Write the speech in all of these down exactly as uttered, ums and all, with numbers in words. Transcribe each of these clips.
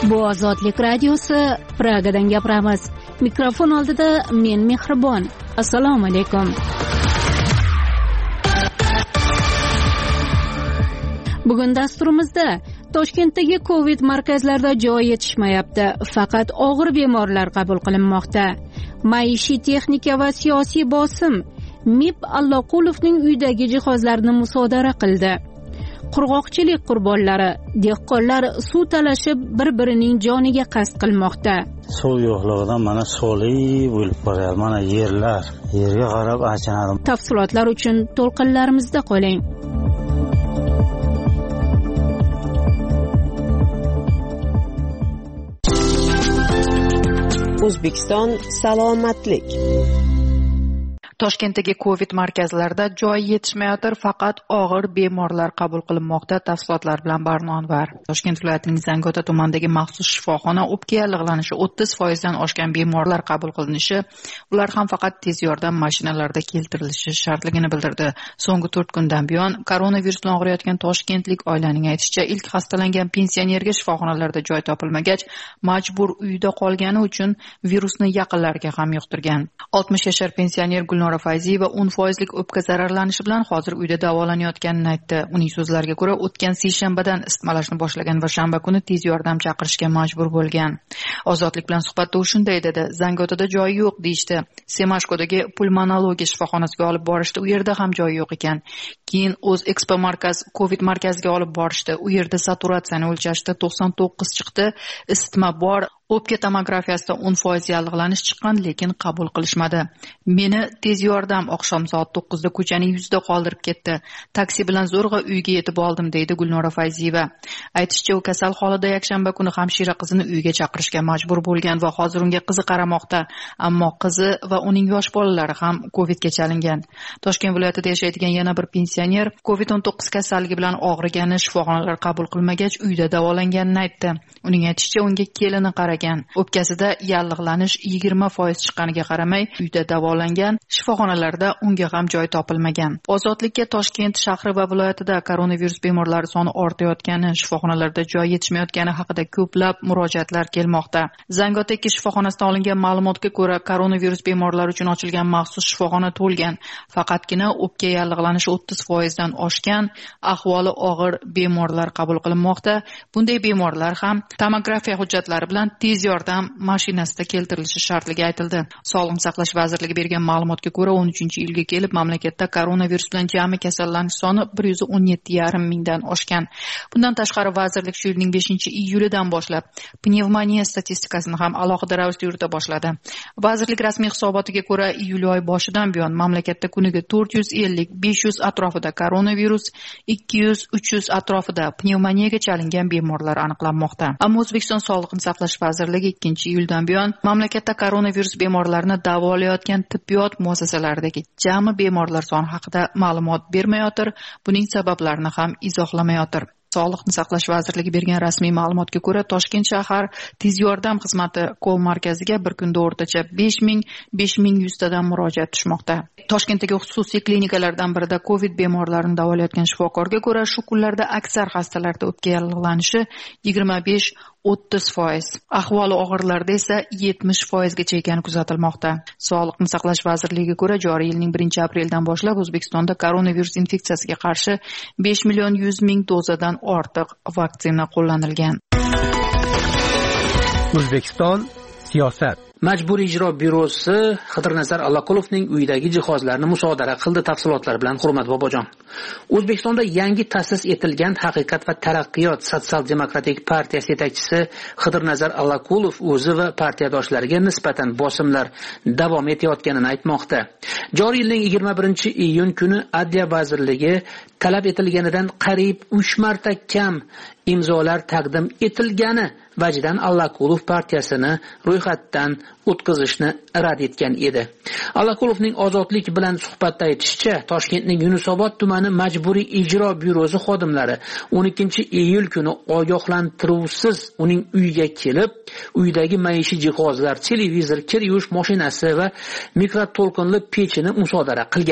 Bu Ozodlik radiosi, Pragadan gapiramiz. Mikrofon oldida men Mehribon. Assalomu alaykum. Bugun dasturimizda Toshkentdagi Covid markazlarida joy yetishmayapti. Faqat og'ir bemorlar qabul qilinmoqda. Maishiy texnika va siyosiy bosim M I P Alloqulovning uyidagi jihozlarni musodara qildi. Qurg'oqchilik qurbonlari, dehqonlar suv talashib bir-birining joniga qasd qilmoqda. Suv yo'qligidan mana so'li bo'lib qolyapti. Mana yerlar, yerga qarab achinadim. Tafsilotlar uchun to'lqinlarimizda qoling. O'zbekiston salomatlik. Toshkentdagi Covid markazlarida joy yetishmayotir, faqat og'ir bemorlar qabul qilinmoqda. Tafsilotlar bilan Barnon var. Toshkent viloyatining Zangiota tumanidagi maxsus shifoxona o'pka yallig'lanishi o'ttiz foizdan oshgan bemorlar qabul qilinishi, ular ham faqat tez yordam mashinalarida keltirilishi shartligini bildirdi. So'nggi to'rt kundan buyon koronavirus bilan og'riyotgan toshkentlik oilaning aytishicha, ilk hastalangan pensionerga shifoxonalarda joy topilmagach, majbur uyda qolgani uchun virusni yaqinlariga ham yuqtirgan. oltmish yashar pensioner Gulnora Fayziyeva o'n foizlik o'pka zararlanishi bilan hozir uyda davolanayotganini aytdi. Uning so'zlariga ko'ra, o'tgan seshanbadan isitmalashni boshlagan va shanba kuni tez yordam chaqirishga majbur bo'lgan. Ozodlik bilan suhbatda u shunday dedi: Zangiotada joyi yo'q deyishdi. Semashkodagi pulmonologiya shifoxonasiga olib borishdi, u yerda ham joyi yo'q ekan. Keyin o'z Expo markaz Covid markaziga olib borishdi. U yerda saturatsiyani o'lchashdi, to'qson to'qqiz chiqdi, isitma bor. O'pka tomografiyasida o'n foiz yallig'lanish chiqqan, lekin qabul qilishmadi. Meni tez yordam oqshom soat to'qqizda ko'chaning yuzida qoldirib ketdi. Taksi bilan zo'rg'a uyga yetib oldim, deydi Gulnora Fayziyeva. Aytishicha, u kasal holida yakshanba kuni hamshira qizini uyga chaqirishga majbur bo'lgan va hozir unga qizi qaramoqda. Ammo qizi va uning yosh bolalari ham Covidga chalingan. Toshkent viloyatida yashaydigan yana bir pensioner Covid o'n to'qqiz kasalligi bilan og'rigani, shifoxonalar qabul qilmagach uyda davolanganini aytdi. Uning aytishicha, unga kelini qaragan. O'pkasida yallig'lanish yigirma foiz chiqqaniga qaramay uyda davolangan, shifoxonalarda unga ham joy topilmagan. Ozodlikka Toshkent shahri va viloyatida koronavirus bemorlari soni ortayotgani, shifoxonalarda joy yetishmayotgani haqida ko'plab murojaatlar kelmoqda. Zangiota ikki shifoxonasidan olingan ma'lumotga ko'ra, koronavirus bemorlari uchun ochilgan maxsus shifoxona to'lgan. Faqatgina o'pka yallig'lanishi o'ttiz foizdan oshgan, ahvoli og'ir bemorlar qabul qilinmoqda. Bunday bemorlar ham tomografiya hujjatlari bilan tez yordam mashinasida keltirilishi shartligi aytildi. Sog'liqni saqlash vazirligi bergan ma'lumotga ko'ra, o'n uchinchi yilga kelib mamlakatda koronavirus bilan jami kasallanish soni bir yuz o'n yetti yarim mingdan oshgan. Bundan tashqari vazirlik shu yilning beshinchi iyulidan boshlab pnevmoniya statistikasini ham alohida ravishda yurita boshladi. Vazirlik rasmiy hisobotiga ko'ra, iyul oyi boshidan buyon mamlakatda kuniga to'rt yuz ellik besh yuz atrofida koronavirus, ikki yuz uch yuz atrofida pnevmoniyaga chalingan bemorlar aniqlanmoqda. Ammo O'zbekiston Sog'liqni saqlash vazirligi ikkinchi iyuldan buyon mamlakatda koronavirus bemorlarini davolayotgan tibbiyot muassasalaridagi jami bemorlar soni haqida ma'lumot bermayotir, buning sabablarini ham izohlamayotir. Sog'liqni saqlash vazirligi bergan rasmiy ma'lumotga ko'ra, Toshkent shahar tez yordam xizmati kol markaziga bir kunda o'rtacha besh ming besh ming yuz tadan murojaat tushmoqda. Toshkentdagi xususiy klinikalardan birida Covid bemorlarini davolayotgan shifokorga ko'ra, shu kunlarda aksar xastalarda o'pka yallig'lanishi yigirma besh o'ttiz foiz, ahvoli og'irlarda esa yetmish foizgacha ekani kuzatilmoqda. Sog'liqni saqlash vazirligiga ko'ra, joriy yilning birinchi apreldan boshlab O'zbekistonda koronavirus infeksiyasiga qarshi besh million yuz ming dozadan ortiq vaksina qo'llanilgan. O'zbekiston siyosat. Majburiy ijro byurosi Xidirnazar Alloqulovning uyidagi jihozlarni musodara qildi. Tafsilotlar bilan Hurmat Bobojon. O'zbekistonda yangi ta'sis etilgan Haqiqat va taraqqiyot sotsial-demokratik partiyasi yetakchisi Xidirnazar Alloqulov o'zi va partiyadoshlariga nisbatan bosimlar davom etayotganini aytmoqda. Joriy yilning yigirma birinchi iyun kuni Adliya vazirligi talab etilganidan qariyb uch marta kam imzolar taqdim etilgani vajidan Alloqulov partiyasini ro'yxatdan o'tkazishni rad etgan edi. Alloqulovning Ozodlik bilan suhbatda aytishicha, Toshkentning Yunusobod tumani majburiy ijro byurosi xodimlari o'n ikkinchi iyul kuni ogohlantiruvsiz uning uyiga kelib, uydagi maishiy jihozlar, televizor, kir yuvish mashinasi va mikroto'lqinli pechini musodara qilgan.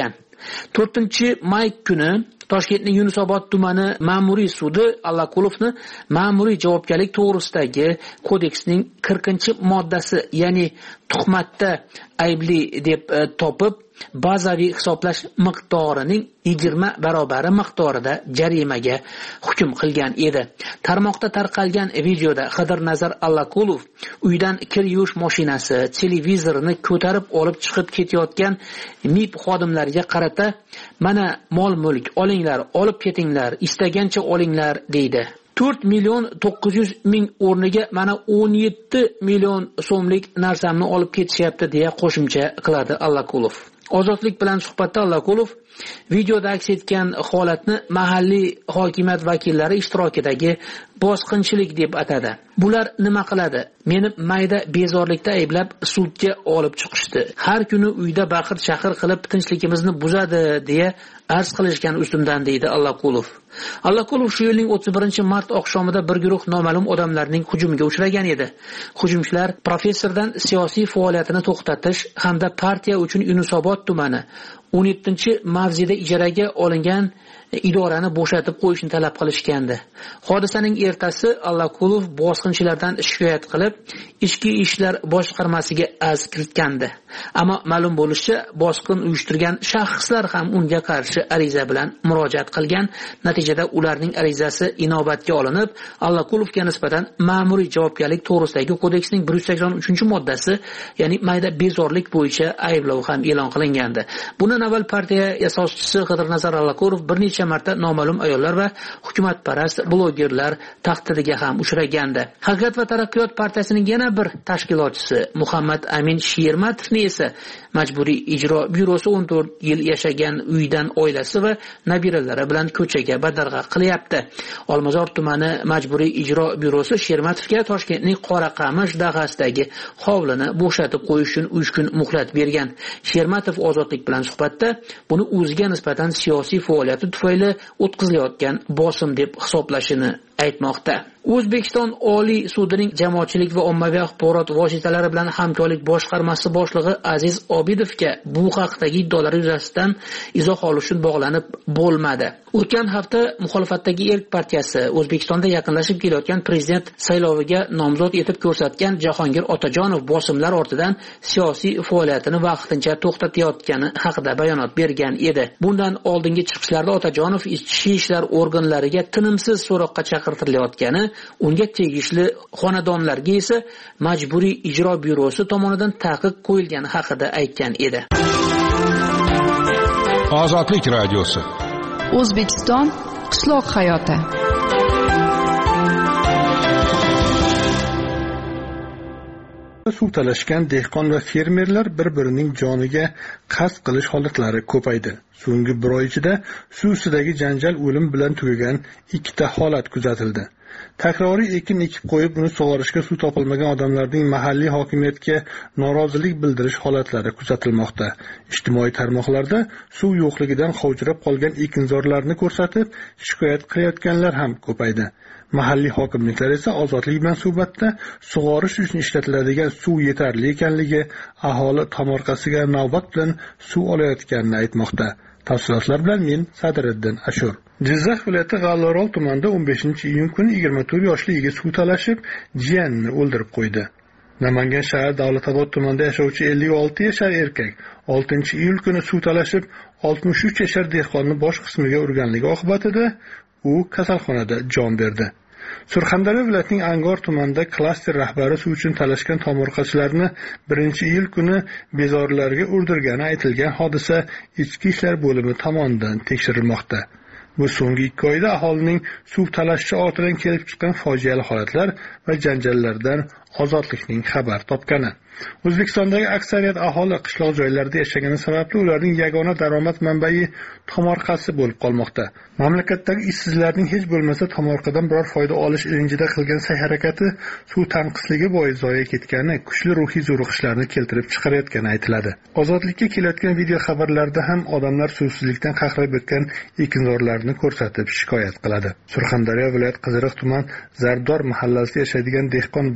to'rtinchi may kuni Toshkentning Yunusobod tumani ma'muriy sudi Allaqulovni ma'muriy javobgarlik to'g'risidagi kodeksning qirqinchi moddasi, ya'ni tuhmatda aybli deb e, topib, bazaviy hisoblash miqdorining yigirma barobari miqdorida jarimaga hukm qilgan edi. Tarmoqda tarqalgan videoda Xidirnazar Allaqulov uydan kir yuvish mashinasi, televizorini ko'tarib olib chiqib ketayotgan M I B xodimlariga qarata, "Mana mol-mulk olinglar, olib ketinglar, istagancha olinglar" deydi. to'rt million to'qqiz yuz ming o'rniga mana o'n yetti million so'mlik narsamni olib ketishyapti deya qo'shimcha qiladi Allaqulov. Ozodlik bilan suhbatda Allaqulov videoda aks etgan holatni mahalliy hokimiyat vakillari ishtirokidagi bosqinchilik deb atadi. Bular nima qiladi? Meni mayda bezorlikda ayblab sudga olib chiqishdi. Har kuni uyda baqir-chaqir qilib tinchligimizni buzadi deya arz qilishgan ustimdan, deydi Allaqulov. Allaqulov shu yilning o'ttiz birinchi mart oqshomida bir guruh noma'lum odamlarning hujumiga uchragan edi. Hujumchilar professordan siyosiy faoliyatini to'xtatish hamda partiya uchun Yunusobod tumani o'n yettinchi mavzida ijaraga olingan idorani bo'shatib qo'yishni talab qilishgandi. Hodisaning ertasi Allaqulov bosqinchilardan shikoyat qilib, ichki ishlar boshqarmasiga arz kiritgandi. Ammo ma'lum bo'lishicha, bosqin uyushtirgan shaxslar ham unga qarshi ariza bilan murojaat qilgan. Natijada ularning arizasi inobatga olinib, Allaqulovga nisbatan ma'muriy javobgarlik to'g'risidagi kodeksning bir yuz sakson uchinchi moddasi, ya'ni mayda bezorlik bo'yicha ayblov ham e'lon qilingandi. Bundan avval partiya asoschisi Xidirnazar Allaqulov bir necha marta noma'lum ayollar va hukumatparast blogerlar tahdidiga ham uchragandi. Haqiqat va taraqqiyot partiyasining yana bir tashkilotchisi Muhammad Amin Shermatovni esa Majburiy ijro byurosi o'n to'rt yil yashagan uydan oilasi va nabiralari bilan ko'chaga badarg'a qilyapti. Olmazor tumani Majburiy ijro byurosi Shermatovga Toshkentning Qoraqamish dag'asidagi hovlini bo'shatib qo'yish uchun uch kun muhlat bergan. Shermatov Ozodlik bilan suhbatda buni o'ziga nisbatan siyosiy faoliyati tufayli o'tkazilayotgan bosim deb hisoblashini aytmoqda. O'zbekiston Oliy sudining jamoatchilik va ommaviy axborot vositalari bilan hamkorlik boshqarmasi boshlig'i Aziz Obidovga bu haqdagi iddaolar yuzasidan izoh olish uchun bog'lanib bo'lmadi. O'tgan hafta muxolifatdagi Erk partiyasi O'zbekistonda yaqinlashib kelayotgan prezident sayloviga nomzod etib ko'rsatgan Jahongir Otajonov bosimlar ortidan siyosiy faoliyatini vaqtincha to'xtatayotgani haqida bayonot bergan edi. Bundan oldingi chiqishlarda Otajonov ichki ishlar organlariga tinimsiz so'roqqa chaqirtirilayotgani, unga tegishli xonadonlarga esa Majburiy ijro byurosi tomonidan taqiq qo'yilgani haqida aytgan edi. Ozodlik radiosi. O'zbekiston qishloq hayoti. Suv talashgan dehqon va fermerlar bir-birining joniga qasd qilish holatlari ko'paydi. So'nggi bir oy ichida suv ustidagi janjal o'lim bilan tugagan ikkita holat kuzatildi. Takroriy ekin ekib qo'yib, uni sug'orishga suv topilmagan odamlarning mahalliy hokimiyatga norozilik bildirish holatlari kuzatilmoqda. Ijtimoiy tarmoqlarda suv yo'qligidan qovjirab qolgan ekinzorlarni ko'rsatib, shikoyat qilayotganlar ham ko'paydi. Mahalliy hokimliklar esa Ozodlik bilan suhbatda sug'orish uchun ishlatiladigan suv yetarli ekanligi, aholi tomorqasiga navbat bilan suv olayotganini aytmoqda. Tafsilotlar bilan men Sadriddin Ashur. Jizzax viloyati G'allorol tumanida o'n beshinchi iyun kuni yigirma to'rt yoshli yigit suv talashib, jiyanini o'ldirib qo'ydi. Namangan shahar Davlatobod tumanida yashovchi ellik olti yashar erkak oltinchi iyul kuni suv talashib, oltmish uch yashar dehqonni bosh qismiga urganligi oqibatida u kasalxonada jon berdi. Surxondaryo viloyatining Angor tumanida klaster rahbari suv uchun talashgan tomorqachilarni birinchi iyul kuni bezorilarga urdirgani aytilgan hodisa ichki ishlar bo'limi tomonidan tekshirilmoqda. Bu so'nggi ikki oyda aholining suv talashchi ortidan kelib chiqqan fojiali holatlar va janjallardan Ozodlikning xabar topgani. O'zbekistondagi aksariyat aholi qishloq joylarda yashagani sababli ularning yagona daromad manbai tomorqasi bo'lib qolmoqda. Mamlakatdagi ishsizlarning hech bo'lmasa tomorqadan biror foyda olish ilinjida qilgan sa'y-harakati suv tanqisligi bois zoya ketgani, kuchli ruhiy zo'riqishlarni keltirib chiqarayotgani aytiladi. Ozodlikka kelayotgan video xabarlarda ham odamlar suvsizlikdan qaqrab o'tgan ekinzorlarni ko'rsatib shikoyat qiladi. Surxondaryo viloyat Qiziriq tuman Zardor mahallasida yashaydigan dehqon Bahodir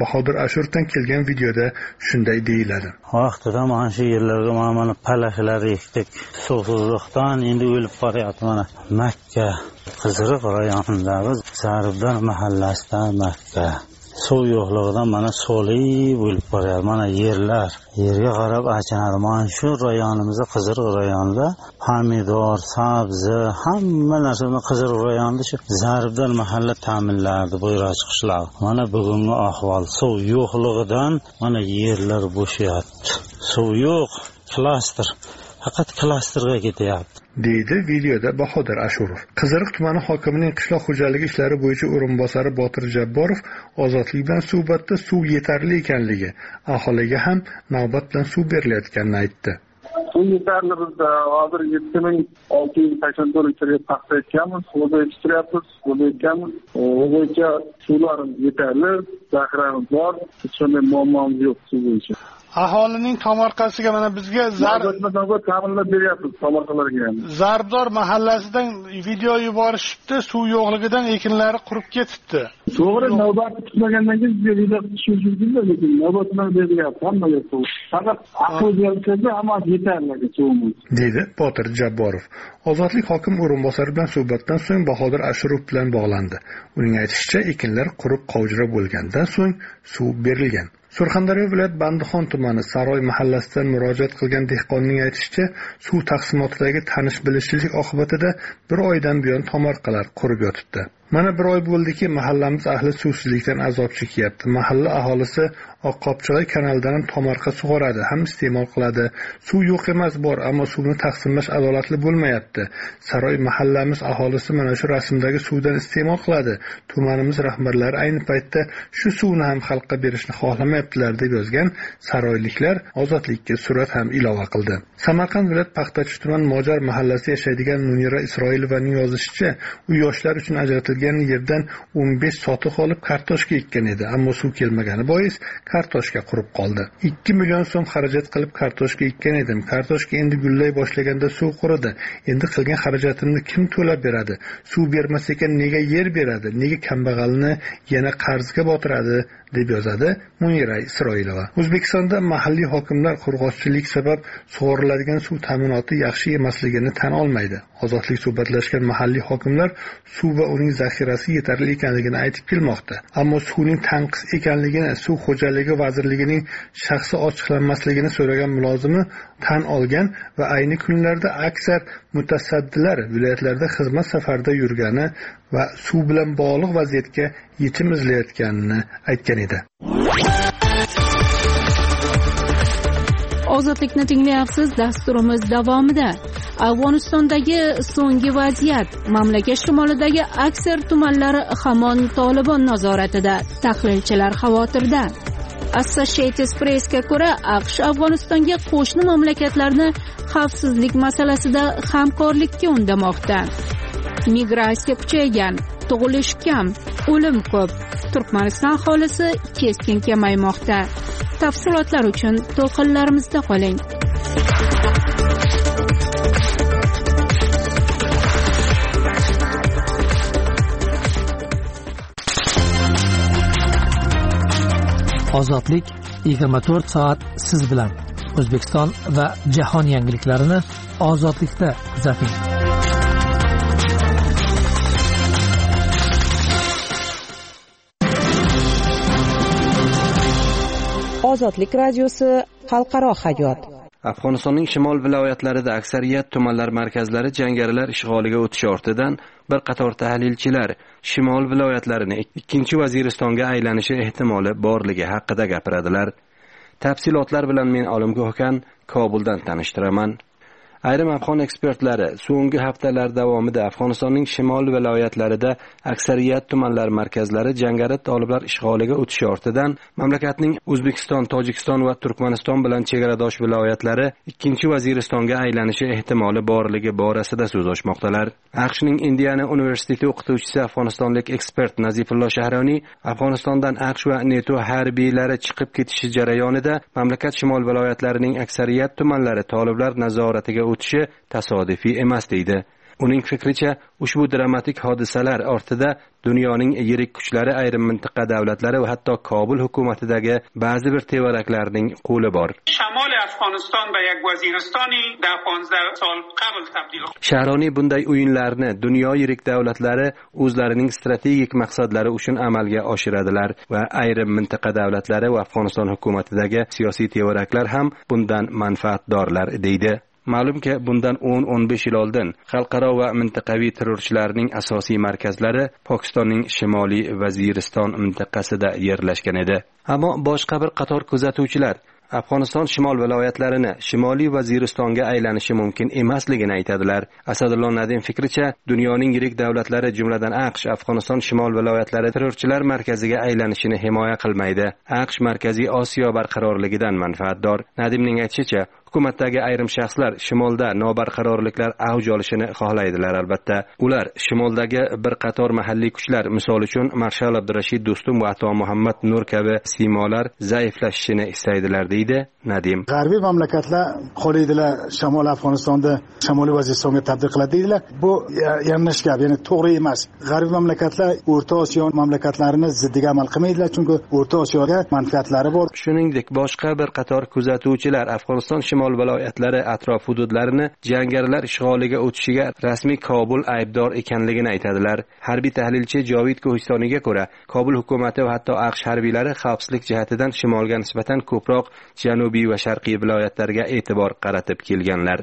Ashurovdan kelgan videoda shunday deyiladi. Vaqtida mana shu yerlarga mana palaklar ekdik. Suvsizlikdan endi o'lib qolyapti mana Makka Qiziriq rayonidagi Zarbdor mahallasida Makka. Suv yo'qligidan mana so'lib o'lib qolyapti. Mana yerlar, yerga qarab achinadi. Mana shu rayonimizda Qiziriq rayonida pomidor, sabzi, hamma narsani Qiziriq rayonida shu Zarbdor mahalla ta'minlardi, bo'yroq qishloq. Mana bugungi ahvol suv yo'qligidan mana yerlar bo'shyapti. Suv yo'q, klaster. Faqat klasterga ketyapti, deydi videoda Bahodir Ashurov. Qiziriq tumani hokimining qishloq xo'jaligi ishlari bo'yicha o'rinbosari Botir Jabborov Ozodlik bilan suhbatda suv yetarli ekanligi, aholiga ham navbat bilan suv berilayotganini aytdi. Suv yetarli, bizda hozir yetti ming olti yuz sakson to'rt litrga paxta ekkanmiz, o'zi yetishtiryapmiz, o'zi ekkanmiz. U bo'yicha suvlarimiz yetarli, zaxiramiz bor, hech qanday muammomiz yo'q suv bo'yicha. Aholining tomorqasiga mana bizga zarb ta'minlab beryapmiz tomorqalarga ham. Zarbdor mahallasidan video yuborishibdi, suv yo'qligidan ekinlari qurib ketibdi. To'g'ri, navbat kutmagandan keyin bizga video tushish mumkin-da, lekin navbat bilan beryapti, hammaga suv. Faqat aqlga hamma yetarli suvimiz, deydi Botir Jabborov. Ozodlik hokim o'rinbosari bilan suhbatdan so'ng Bahodir Ashurov bilan bog'landi. Uning aytishicha, ekinlar qurib qovjira bo'lgandan so'ng suv berilgan. Surxondaryo viloyat Bandixon tumani Saroy mahallasidan murojaat qilgan dehqonning aytishicha, suv taqsimotidagi tanish-bilishlik oqibatida bir oydan buyon tomorqalar qurib yotibdi. Mana bir oy bo'ldiki, mahallamiz ahli suvsizlikdan azob chekyapti. Mahalla aholisi Oqqopchiroy kanalidan ham tomorqa sug'oradi, ham iste'mol qiladi. Suv yo'q emas, bor, ammo suvni taqsimlash adolatli bo'lmayapti. Saroy mahallamiz aholisi mana shu rasmdagi suvdan iste'mol qiladi. Tumanimiz rahbarlari ayni paytda shu suvni ham xalqqa berishni xohlamayaptilar deb yozgan saroyliklar Ozodlikka surat ham ilova qildi. Samarqand viloyat Paxtachi tuman Mojar mahallasida yashaydigan Munira Isroilovaning yozishicha, u yoshlar uchun ajratilgan yerdan o'n besh sotiq olib kartoshka ekkan edi, ammo suv kelmagani bois kartoshka qurib qoldi. ikki million so'm xarajat qilib kartoshka ekkan edim. Kartoshka endi gullay boshlaganda suv quridi. Endi qilgan xarajatimni kim to'lab beradi? Suv bermas ekan nega yer beradi? Nega kambag'alni yana qarzga botiradi? deb yozadi Munira Isroilova. O'zbekistonda mahalliy hokimlar qo'rg'oschilik sabab sug'oriladigan suv ta'minoti yaxshi emasligini tan olmaydi. Ozodlik suhbatlashgan mahalliy hokimlar suv va uning zaxirasi yetarli ekanligini aytib kelmoqda. Ammo suvning tanqis ekanligini Suv xo'jaligi vazirligining shaxsi ochiqlanmasligini so'ragan mulozimi tan olgan va ayni kunlarda aksar mutasaddilar viloyatlarda xizmat safarida yurgani va suv bilan bog'liq vaziyatga yechim izlayotganini aytgan edi. Ozodlikni tinglayapsiz. Dasturimiz davomida Afg'onistondagi so'nggi vaziyat, mamlakat shimolidagi aksar tumanlar hamon Tolibon nazoratida, tahlilchilar xavotirda. Associated Press'ga ko'ra, AQSh Afg'onistonga qo'shni mamlakatlarni xavfsizlik masalasida hamkorlikka undamoqda. Migratsiya kuchaygan, tug'ilish kam, o'lim ko'p. Turkmaniston aholisi keskin kamaymoqda. Tafsilotlar uchun to'lqinlarimizda qoling. Ozodlik yigirma to'rt soat siz bilan. O'zbekiston va jahon yangiliklarini Ozodlikda kuzating. Ozodlik radiosi xalqaro hayot. Afg'onistonning shimol viloyatlarida aksariyat tumanlar markazlari jangarilar ishg'oliga o'tishi ortidan bir qator tahlilchilar shimol viloyatlarini ikkinchi Vaziristonga aylanishi ehtimoli borligi haqida gapiradilar. Tafsilotlar bilan men Olimgoh Okan Kobuldan tanishtiraman. Ayrim afg'on ekspertlari so'nggi haftalar davomida Afg'onistonning shimol viloyatlarida aksariyat tumanlar markazlari jangari toliblar ishg'oliga o'tishi ortidan mamlakatning O'zbekiston, Tojikiston va Turkmaniston bilan chegaradosh viloyatlari ikkinchi Vaziristonga aylanishi ehtimoli borligi borasida so'z ochmoqdalar. AQShning Indiana universiteti o'qituvchisi afg'onistonlik ekspert Nazifullo Shahroniy Afg'onistondan AQSh va NATO harbiylari chiqib ketishi jarayonida mamlakat shimol viloyatlarining aksariyat tumanlari toliblar nazoratiga o'tishi tasodifiy emas deydi. Uning fikricha, ushbu dramatik hodisalar ortida dunyoning yirik kuchlari, ayrim mintaqa davlatlari va hatto Kobul hukumatidagi ba'zi bir tevaraklarning qo'li bor. Shamol Afg'oniston va یک وزیرستانی در پانزده سال قبل تبدیل شد. Shahroniy bunday o'yinlarni dunyo yirik davlatlari o'zlarining strategik maqsadlari uchun amalga oshiradilar va ayrim mintaqa davlatlari va Afg'oniston hukumatidagi siyosiy tevaraklar ham bundan manfaatdorlar deydi. Ma'lumki, bundan o'n o'n besh yil oldin xalqaro va mintaqaviy terrorchilarning asosiy markazlari Pokistonning Shimoliy Vaziriston mintaqasida yerlashgan edi. Ammo boshqa bir qator kuzatuvchilar Afg'oniston shimol viloyatlarini Shimoliy Vaziristonga aylanishi mumkin emasligini aytadilar. Asadullo Nadim fikricha, dunyoning yirik davlatlari, jumladan AQSh, Afg'oniston shimol viloyatlari terrorchilar markaziga aylanishini himoya qilmaydi. AQSh Markaziy Osiyo barqarorligidan manfaatdor. Nadimning aytishicha, hukumatdagi ayrim shaxslar shimolda nobarqarorliklar avj olishini xohlaydilar. Albatta, ular shimoldagi bir qator mahalliy kuchlar, misol uchun Marshal Abdurashid Do'stum va Ato Muhammad Nur kabi siymolar zaiflashishini istaydilar, deydi Nadim. G'arbiy mamlakatlar xohlaydilar Shimol Afg'onistonda Shimoliy Vaziristonga tabdil qiladi deydilar. Bu yanglish gap, ya'ni to'g'ri emas. G'arbiy mamlakatlar O'rta Osiyo mamlakatlarini ziddiga amal qilmaydilar, chunki O'rta Osiyoga manfaatlari bor. Shuningdek, boshqa bir qator kuzatuvchilar Afg'oniston shimol viloyatlari atrof hududlarini jangarilar ishg'oliga o'tishiga rasmiy Kobul aybdor ekanligini aytadilar. Harbiy tahlilchi Jovid Ko'histoniyga ko'ra, Kobul hukumati va hatto AQSh harbiylari xavfsizlik jihatidan shimolga nisbatan ko'proq janubiy va sharqiy viloyatlarga e'tibor qaratib kelganlar.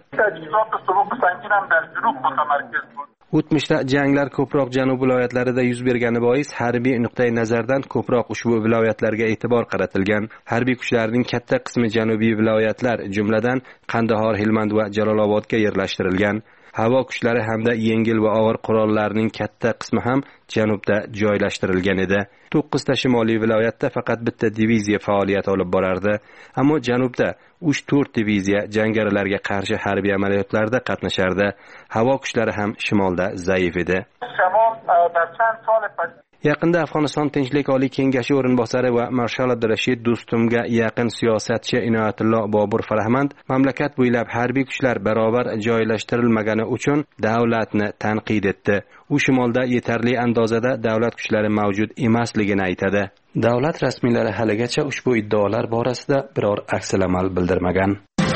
O'tmishda janglar ko'proq janub viloyatlarida yuz bergani bois harbiy nuqtai nazardan ko'proq ushbu viloyatlarga e'tibor qaratilgan. Harbiy kuchlarning katta qismi janubiy viloyatlar, jumladan Qandahor, Helmand va Jalolobodga yerlashtirilgan. Havo kuchlari hamda yengil va og'ir qurollarning katta qismi ham janubda joylashtirilgan edi. to'qqizta shimoliy viloyatda faqat bitta diviziya faoliyat olib borardi. Ammo janubda uch to'rt diviziya jangarilarga qarshi harbiy amaliyotlarda qatnashardi. Havo kuchlari ham shimolda zaif edi. Yaqinda Afg'oniston Tinchlik Oliy Kengashi o'rinbosari va Marshal Abdurashid Do'stumga yaqin siyosatchi Inoyatullo Bobur Farahmand mamlakat bo'ylab harbiy kuchlar barobar joylashtirilmagani uchun davlatni tanqid etdi. U shimolda yetarli andozada davlat kuchlari mavjud emasligini aytadi. Davlat rasmiylari haligacha ushbu iddaolar borasida biror aksilamal bildirmagan.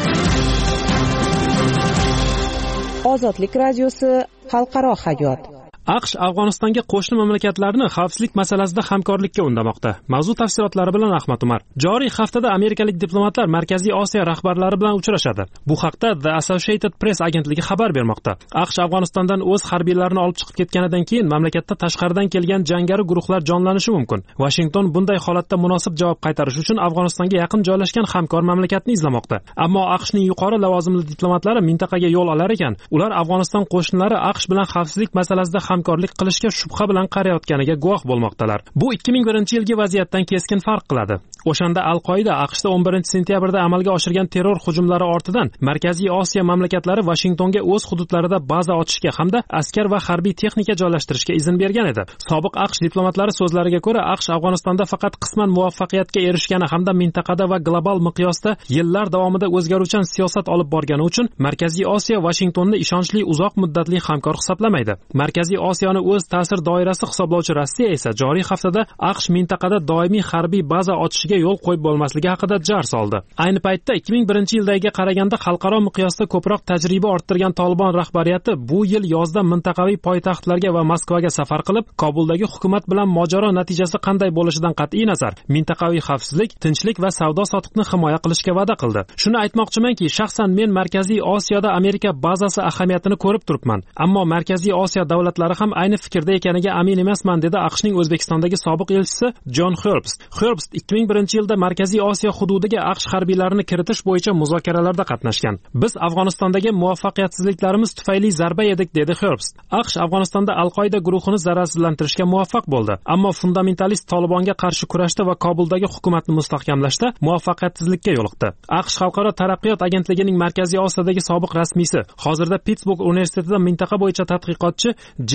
Ozodlik radiosi Xalqaro hayot. AQSh Afg'onistonga qo'shni mamlakatlarni xavfsizlik masalasida hamkorlikka undamoqda. Mavzu tafsilotlari bilan Ahmad Umar. Joriy haftada amerikalik diplomatlar Markaziy Osiyo rahbarlari bilan uchrashadi. Bu haqda The Associated Press agentligi xabar bermoqda. AQSh Afg'onistondan o'z harbiylarini olib chiqib ketganidan keyin mamlakatda tashqaridan kelgan jangari guruhlar jonlanishi mumkin. Washington bunday holatda munosib javob qaytarish uchun Afg'onistonga yaqin joylashgan hamkor mamlakatni izlamoqda. Ammo AQShning yuqori lavozimli diplomatlari mintaqaga yo'l olar ekan, ular Afg'oniston qo'shinlari AQSh bilan xavfsizlik masalasida hamkorlik qilishga shubha bilan qarayotganiga guvoh bo'lmoqdalar. Bu ikki ming birinchi yilgi vaziyatdan keskin farq qiladi. O'shanda Al-Qoida AQShda o'n birinchi sentyabrda amalga oshirgan terror hujumlari ortidan Markaziy Osiyo mamlakatlari Washingtonga o'z hududlarida baza ochishga hamda askar va harbiy texnika joylashtirishga izn bergan edi. Sobiq AQSh diplomatlari so'zlariga ko'ra, AQSh Afg'onistonda faqat qisman muvaffaqiyatga erishgani hamda mintaqada va global miqyosda yillar davomida o'zgaruvchan siyosat olib borgani uchun Markaziy Osiyo Washingtonni ishonchli uzoq muddatli hamkor hisoblamaydi. Markaziy Osiyoni o'z ta'sir doirasi hisoblovchi Rossiya esa joriy haftada AQSh mintaqada doimiy harbiy baza ochishiga yo'l qo'yib bo'lmasligi haqida jar soldi. Ayni paytda ikki ming birinchi yildagiga qaraganda xalqaro miqyosda ko'proq tajriba orttirgan Tolibon rahbariyati bu yil yozda mintaqaviy poytaxtlarga va Moskvaga safar qilib, Kobuldagi hukumat bilan mojaro natijasi qanday bo'lishidan qat'iy nazar, mintaqaviy xavfsizlik, tinchlik va savdo sotiqni himoya qilishga va'da qildi. Shuni aytmoqchimanki, shaxsan men Markaziy Osiyoda Amerika bazasi ahamiyatini ko'rib turibman. Ammo Markaziy Osiyo davlatlari ham ayni fikrda ekaniga amin emasman, dedi AQShning O'zbekistondagi sobiq elchisi John Herbst. Herbst ikki ming birinchi yilda Markaziy Osiyo hududiga AQSh harbiylarini kiritish bo'yicha muzokaralarda qatnashgan. Biz Afg'onistondagi muvaffaqiyatsizliklarimiz tufayli zarba yedik, dedi Herbst. AQSh Afg'onistonda Al-Qoida guruhini zararsizlantirishga muvaffaq bo'ldi, ammo fundamentalist Tolibonga qarshi kurashda va Kobuldagi hukumatni mustahkamlashda muvaffaqiyatsizlikka yo'liqdi. AQSh Xalqaro taraqqiyot agentligining Markaziy Osiyodagi sobiq rasmiysi, hozirda Pittsburgh universitetida mintaqa bo'yicha tadqiqotchi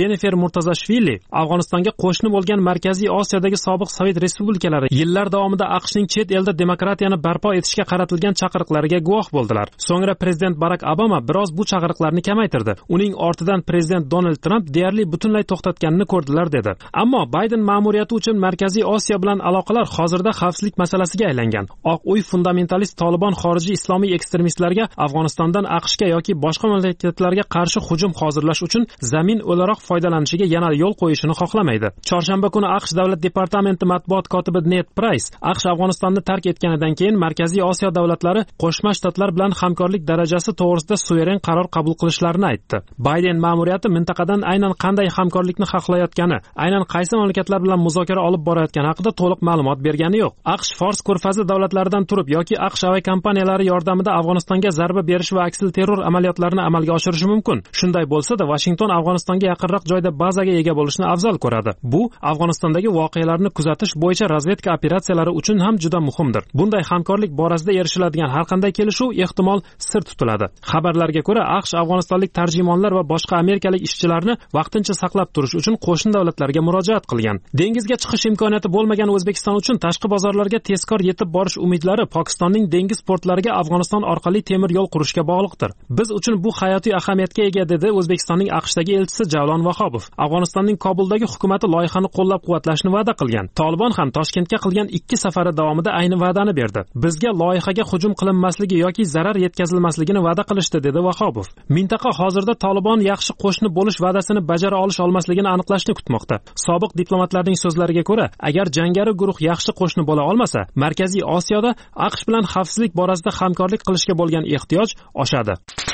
Jennifer Murtazashvili Afg'onistonga qo'shni bo'lgan Markaziy Osiyodagi sobiq Sovet respublikalari yillar davomida AQShning chet elda demokratiyani barpo etishga qaratilgan chaqiriqlariga guvoh bo'ldilar. So'ngra prezident Barak Obama biroz bu chaqiriqlarni kamaytirdi. Uning ortidan prezident Donald Trump deyarli butunlay to'xtatganini ko'rdilar dedi. Ammo Bayden ma'muriyati uchun Markaziy Osiyo bilan aloqalar hozirda xavfsizlik masalasiga aylangan. Oq uy fundamentalist Taliban xorijiy islomiy ekstremistlarga Afg'onistondan AQShga yoki boshqa mamlakatlarga qarshi hujum hozirlash uchun zamin o'laroq foydalanishiga yana yo'l qo'yishini xohlamaydi. Chorshanba kuni AQSh davlat departamenti matbuot kotibi Ned Price AQSh Afg'onistonni tark etganidan keyin Markaziy Osiyo davlatlari Qo'shma Shtatlar bilan hamkorlik darajasi to'g'risida suveren qaror qabul qilishlarini aytdi. Bayden ma'muriyati mintaqadan aynan qanday hamkorlikni xohlayotgani, aynan qaysi mamlakatlar bilan muzokara olib borayotgani haqida to'liq ma'lumot bergani yo'q. AQSh Fors ko'rfazi davlatlaridan turib yoki AQSh aviakompaniyalari yordamida Afg'onistonga zarba berish va aksil terror amaliyotlarini amalga oshirishi mumkin. Shunday bo'lsa-da, Washington Afg'onistonga yaqinroq joyda bazaga ega bo'lishni afzal ko'radi. Bu Afg'onistondagi voqealarni kuzatish bo'yicha razvedka operatsiyalari uchun ham juda muhimdir. Bunday hamkorlik borasida erishiladigan har qanday kelishuv ehtimol sir tutiladi. Xabarlarga ko'ra, AQSh afg'onistonlik tarjimonlar va boshqa amerikalik ishchilarni vaqtincha saqlab turish uchun qo'shni davlatlarga murojaat qilgan. Dengizga chiqish imkoniyati bo'lmagan O'zbekiston uchun tashqi bozorlarga tezkor yetib borish umidlari Pokistonning dengiz portlariga Afg'oniston orqali temir yo'l qurishga bog'liqdir. Biz uchun bu hayotiy ahamiyatga ega, dedi O'zbekistonning AQShdagi elchisi Javlon Vahobov. Afg'onistonning Kobuldagi hukumati loyihani qo'llab-quvvatlashni va'da qilgan. Taliban ham Toshkentga qilgan ikki safari davomida ayni va'dani berdi. Bizga loyihaga hujum qilinmasligi yoki zarar yetkazilmasligini va'da qilishdi, dedi Vahobov. Mintaqa hozirda Taliban yaxshi qo'shni bo'lish va'dasini bajara olish olmasligini aniqlashni kutmoqda. Sobiq diplomatlarning so'zlariga ko'ra, agar jangari guruh yaxshi qo'shni bo'la olmasa, Markaziy Osiyoda AQSh bilan xavfsizlik borasida hamkorlik qilishga bo'lgan ehtiyoj oshadi.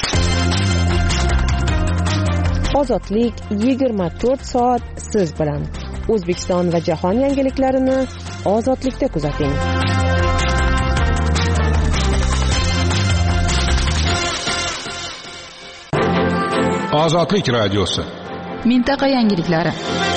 Ozodlik yigirma to'rt soat siz bilan. O'zbekiston va jahon yangiliklarini ozodlikda kuzating. Ozodlik radiosi. Mintaqa yangiliklari.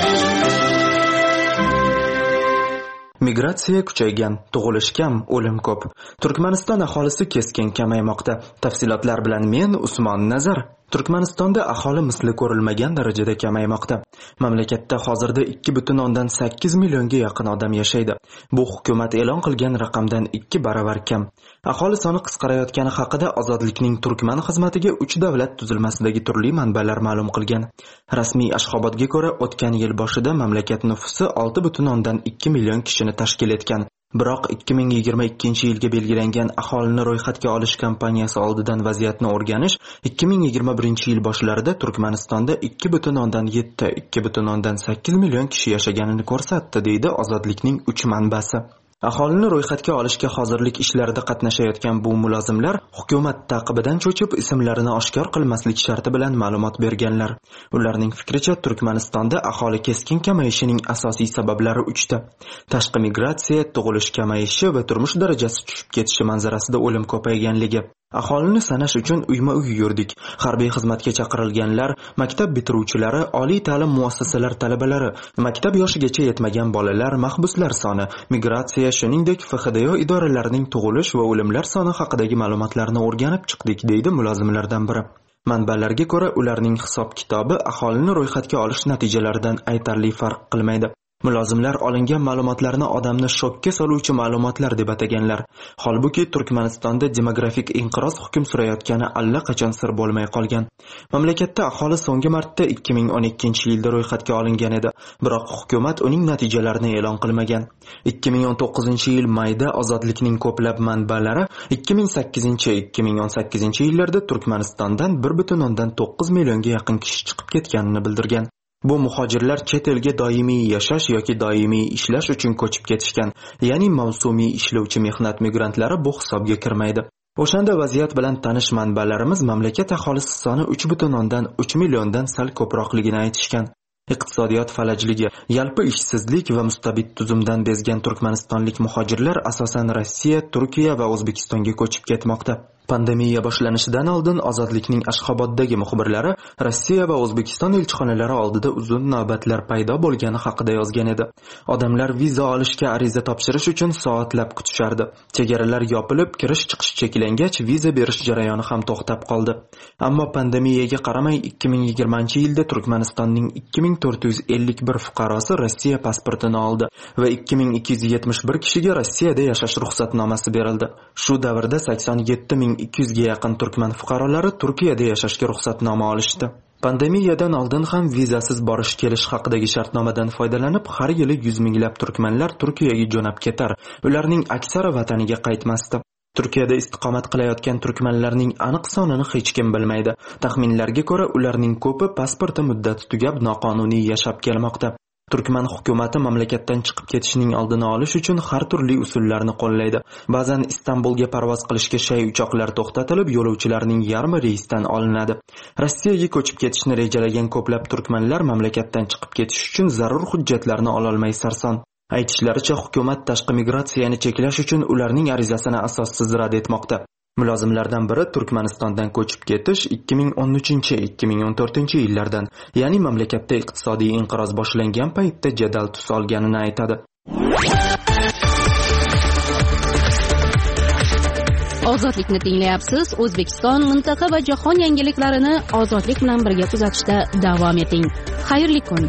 Migratsiya kuchaygan, tug'ilish kam, o'lim ko'p. Turkmaniston aholisi keskin kamaymoqda. Tafsilotlar bilan men Usmon Nazar. Turkmanistonda aholi misli ko'rilmagan darajada kamaymoqda. Mamlakatda hozirda ikki butun o'ndan sakkiz millionga yaqin odam yashaydi. Bu hukumat e'lon qilgan raqamdan ikki baravar kam. Aholi soni qisqarayotgani haqida Ozodlikning Turkman xizmatiga uch davlat tuzilmasidagi turli manbalar ma'lum qilgan. Rasmiy Ashxobodga ko'ra, o'tgan yil boshida mamlakat nufusi olti butun o'ndan ikki million kishini tashkil etgan. Biroq ikki ming yigirma ikkinchi yilga belgilangan aholini ro'yxatga olish kampaniyasi oldidan vaziyatni o'rganish ikki ming yigirma birinchi yil boshlarida Turkmanistonda ikki butun o'ndan yetti ikki butun o'ndan sakkiz million kishi yashaganini ko'rsatdi, deydi Ozodlikning uch manbasi. Aholini ro'yxatga olishga hozirlik ishlarida qatnashayotgan bu mulozimlar hukumat taqibidan cho'chib ismlarini oshkor qilmaslik sharti bilan ma'lumot berganlar. Ularning fikricha, Turkmanistonda aholi keskin kamayishining asosiy sabablari uchta: tashqi migratsiya, tug'ilish kamayishi va turmush darajasi tushib ketishi manzarasida o'lim ko'payganligi. Aholini sanash uchun uyma-uy yurdik. Harbiy xizmatga chaqirilganlar, maktab bitiruvchilari, oliy ta'lim muassasalari talabalari, maktab yoshigacha yetmagan bolalar, mahbuslar soni, migratsiya, shuningdek F X D O idoralarining tug'ilish va o'limlar soni haqidagi ma'lumotlarni o'rganib chiqdik, deydi mulozimlardan biri. Manbalarga ko'ra, ularning hisob-kitobi aholini ro'yxatga olish natijalaridan aytarli farq qilmaydi. Mulozimlar olingan ma'lumotlarni odamni shokka soluvchi ma'lumotlar deb ataganlar. Holbuki Turkmanistonda demografik inqiroz hukm surayotgani allaqachon sir bo'lmay qolgan. Mamlakatda aholi so'nggi marta ikki ming o'n ikkinchi yilda ro'yxatga olingan edi, biroq hukumat uning natijalarini e'lon qilmagan. ikki ming o'n to'qqizinchi yil mayda Ozodlikning ko'plab manbalari ikki ming sakkizinchi ikki ming o'n sakkizinchi yillarda Turkmanistondan bir butun o'ndan to'qqiz millionga yaqin kishi chiqib ketganini bildirgan. Bu muhojirlar chet elga doimiy yashash yoki doimiy ishlash uchun ko'chib ketishgan, ya'ni mavsumiy ishlovchi mehnat migrantlari bu hisobga kirmaydi. O'shanda vaziyat bilan tanish manbalarimiz mamlakat aholisi soni uch butun o'ndan uch milliondan sal ko'proqligini aytishgan. Iqtisodiyot falajligi, yalpi ishsizlik va mustabid tuzumdan bezgan turkmanistonlik muhojirlar asosan Rossiya, Turkiya va O'zbekistonga ko'chib ketmoqda. Pandemiya boshlanishidan oldin Ozodlikning Ashxoboddagi muxbirlari Rossiya va O'zbekiston elchixonalari oldida uzun navbatlar paydo bo'lgani haqida yozgan edi. Odamlar viza olishga ariza topshirish uchun soatlab kutishardi. Chegaralar yopilib, kirish-chiqish cheklangach, viza berish jarayoni ham to'xtab qoldi. Ammo pandemiyaga qaramay ikki ming yigirmanchi yilda Turkmanistonning ikki ming to'rt yuz ellik bir fuqarosi Rossiya pasportini oldi va ikki ming ikki yuz yetmish bir kishiga Rossiyada yashash ruxsatnomasi berildi. Shu davrda sakson yetti ming ikki yuz ga yaqin turkman fuqarolari Turkiyada yashashga ruxsatnoma olishdi. Pandemiyadan oldin ham vizasiz borish kelish haqidagi shartnomadan foydalanib, har yili yuz minglab turkmanlar Turkiyaga jo'nab ketar. Ularning aksari vataniga qaytmasdi. Turkiyada istiqomat qilayotgan turkmanlarning aniq sonini hech kim bilmaydi. Taxminlarga ko'ra, ularning ko'pi pasporti muddati tugab noqonuniy yashab kelmoqda. Turkman hukumati mamlakatdan chiqib ketishning oldini olish uchun har turli usullarni qo'llaydi. Ba'zan Istanbulga parvoz qilishga shay uchoqlar to'xtatilib, yo'lovchilarning yarmi reysdan olinadi. Rossiyaga ko'chib ketishni rejalagan ko'plab turkmanlar mamlakatdan chiqib ketish uchun zarur hujjatlarni ololmay olmay sarson. Aytishlaricha, hukumat tashqi migratsiyani cheklash uchun ularning arizasini asossiz rad etmoqda. Mulozimlardan biri Turkmanistondan ko'chib ketish ikki ming o'n uchinchi - ikki ming o'n to'rtinchi yillardan, ya'ni mamlakatda iqtisodiy inqiroz boshlangan paytda jadal tus olganini aytadi. Ozodlikni tinglayapsiz. O'zbekiston, mintaqa va jahon yangiliklarini ozodlik bilan birga kuzatishda davom eting. Xayrli kun.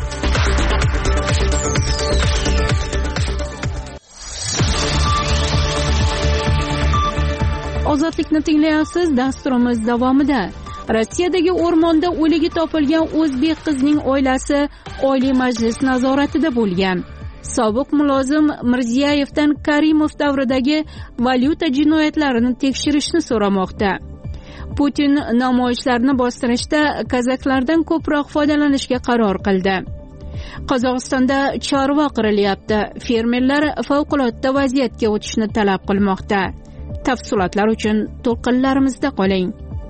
Ozodlikni tinglayapsiz. Dasturimiz davomida Rossiyadagi o'rmonda o'ligi topilgan o'zbek qizning oilasi Oliy Majlis nazoratida bo'lgan. Sobiq mulozim Mirziyevdan Karimov davridagi valyuta jinoyatlarini tekshirishni so'ramoqda. Putin namoyishlarni bostirishda kazaklardan ko'proq foydalanishga qaror qildi. Qozog'istonda chorva qirilyapti. Fermerlar favqulodda vaziyatga o'tishni talab qilmoqda. Tafsilotlar uchun to'lqinlarimizda qoling.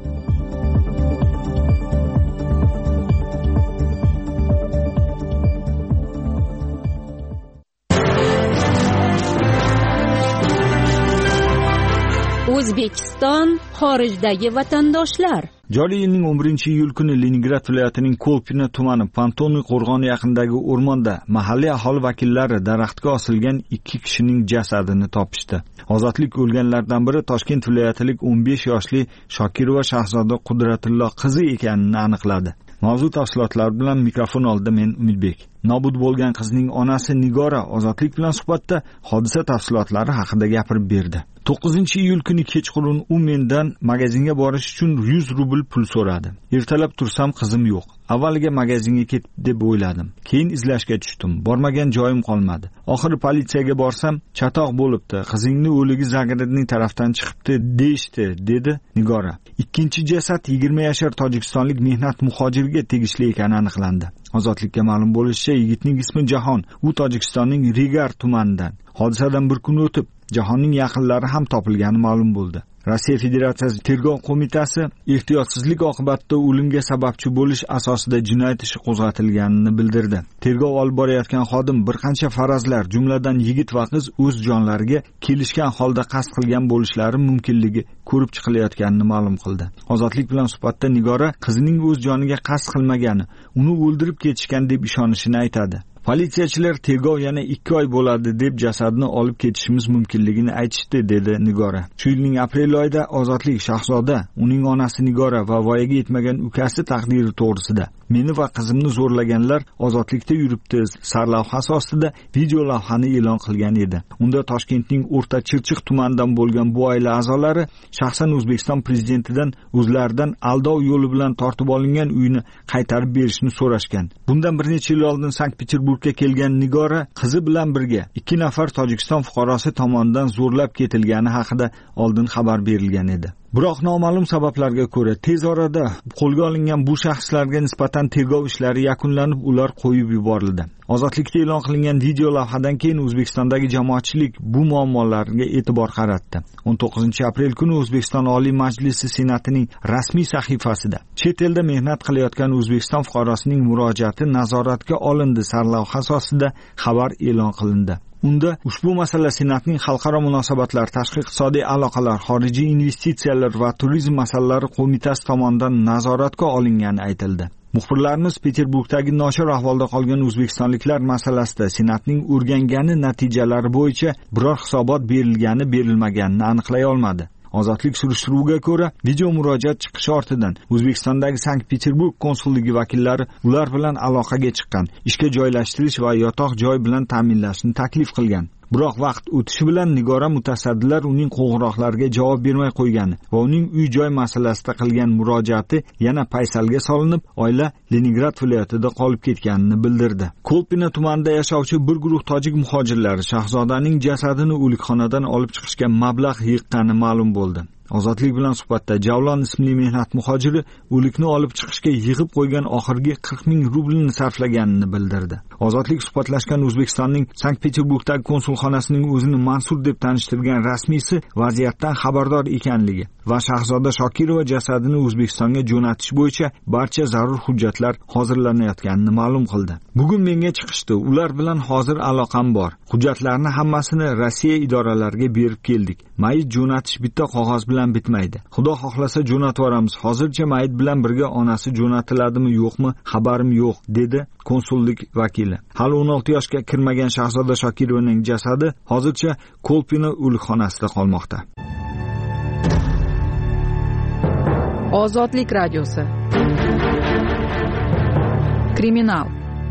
O'zbekiston xorijdagi vatandoshlar. Joriy yilning o'n birinchi iyul kuni Leningrad viloyatining Kolpina tumani Pantoniy qo'rg'oni yaqinidagi o'rmonda mahalliy aholi vakillari daraxtga osilgan ikki kishining jasadini topishdi. Ozodlik o'lganlardan biri Toshkent viloyatilik o'n besh yoshli Shokirova Shahzoda Qudratillo qizi ekanini aniqladi. Mavzu tafsilotlari bilan mikrofon oldida men Umidbek. Nobud bo'lgan qizning onasi Nigora Ozodlik bilan suhbatda hodisa tafsilotlari haqida gapirib berdi. to'qqizinchi iyul kuni kechqurun u mendan magazinga borish uchun yuz rubl pul so'radi. Ertalab tursam qizim yo'q. Avvaliga magazinga ketib deb o'yladim. Keyin izlashga tushdim. Bormagan joyim qolmadi. Oxiri politsiyaga borsam, chatoq bo'libdi. Qizingni o'ligi Zagrabning tarafdan chiqibdi deyishdi, dedi Nigora. Ikkinchi jasad yigirma yashar tojikistonlik mehnat muhojiriga tegishli ekani aniqlandi. Ozodlikka ma'lum bo'lishicha, yigitning ismi Jahon. U Tojikistonning Rigar tumanidan. Hodisadan bir kun o'tib, Jahonning yaqinlari ham topilgani ma'lum bo'ldi. Rossiya Federatsiyasi Tergov qo'mitasi ehtiyotsizlik oqibatida o'limga sababchi bo'lish asosida jinoyat ishi qo'zg'atilganini bildirdi. Tergov olib borayotgan xodim bir qancha farazlar, jumladan yigit va qiz o'z jonlariga kelishgan holda qasd qilgan bo'lishlari mumkinligi ko'rib chiqilayotganini ma'lum qildi. Ozodlik bilan suhbatda Nigora qizining o'z joniga qasd qilmagani, uni o'ldirib ketishgan deb ishonishini aytadi. Politsiyachilar tergov yana ikki oy bo'ladi deb jasadni olib ketishimiz mumkinligini aytishdi, dedi Nigora. Shu yilning aprel oyida Ozodlik Shahzoda, uning onasi Nigora va voyaga yetmagan ukasi taqdiri to'g'risida meni va qizimni zo'rlaganlar ozodlikda yuribdi sarlavhasi ostida video lavhani e'lon qilgan edi. Unda Toshkentning O'rta Chirchiq tumanidan bo'lgan bu oila a'zolari shaxsan O'zbekiston prezidentidan o'zlaridan aldov yo'li bilan tortib olingan uyni qaytarib berishni so'rashgan. Bundan bir necha yil oldin Sankt-Peterburgga kelgan Nigora qizi bilan birga ikki nafar Tojikiston fuqarosi tomonidan zo'rlab ketilgani haqida oldin xabar berilgan edi. Biroq noma'lum sabablarga ko'ra tez orada qo'lga olingan bu shaxslarga nisbatan tergov ishlari yakunlanib, ular qo'yib yuborildi. Ozodlikda e'lon qilingan video lavhadan keyin O'zbekistondagi jamoatchilik bu muammolarga e'tibor qaratdi. o'n to'qqizinchi aprel kuni O'zbekiston Oliy Majlisi Senatining rasmiy sahifasida chet elda mehnat qilayotgan O'zbekiston fuqarosining murojaati nazoratga olindi sarlavhasi ostida xabar e'lon qilindi. Unda ushbu masala Senatning xalqaro munosabatlar, tashqi iqtisodiy aloqalar, xorijiy investitsiyalar va turizm masalalari qo'mitasi tomonidan nazoratga olingani aytildi. Muxbirlarimiz Peterburgdagi nochor ahvolda qolgan o'zbekistonliklar masalasida Senatning o'rgangani natijalari bo'yicha biror hisobot berilgani berilmaganini aniqlay olmadi. Ozodlik surishtiruviga ko'ra, video murojaat chiqishi ortidan O'zbekistondagi Sankt-Peterburg konsulligi vakillari ular bilan aloqaga chiqqan, ishga joylashtirish va yotoq joy bilan ta'minlashni taklif qilgan. Biroq vaqt o'tishi bilan Nigora mutasaddilar uning qo'ng'iroqlariga javob bermay qo'ygani va uning uy-joy masalasida qilgan murojaati yana paysalga solinib, oila Leningrad viloyatida qolib ketganini bildirdi. Kolpina tumanida yashovchi bir guruh tojik muhojirlari Shahzodaning jasadini o'likxonadan olib chiqishga mablag' yiqqani ma'lum bo'ldi. Ozodlik bilan suhbatda Javlon ismli mehnat muhojiri o'likni olib chiqishga yig'ib qo'ygan oxirgi qirq ming rublni sarflaganini bildirdi. Ozodlik suhbatlashgan O'zbekistonning Sankt-Peterburgdagi konsulxonasining o'zini Mansur deb tanishtirgan rasmiysi vaziyatdan xabardor ekanligi va Shahzoda Shokirova jasadini O'zbekistonga jo'natish bo'yicha barcha zarur hujjatlar hozirlanayotganini ma'lum qildi. Bugun menga chiqishdi, ular bilan hozir aloqam bor. Hujjatlarni hammasini Rossiya idoralariga berib keldik. Mayit jo'natish bitta qog'oz bilan bitmaydi. Xudo xohlasa jo'natib yuboramiz. Hozircha mayit bilan birga onasi jo'natiladimi yo'qmi xabarim yo'q, dedi konsullik vakili. Hali o'n olti yoshga kirmagan Shahzoda Shokirovaning jasadi hozircha Kolpina o'likxonasida qolmoqda. Ozodlik radiosi. Kriminal.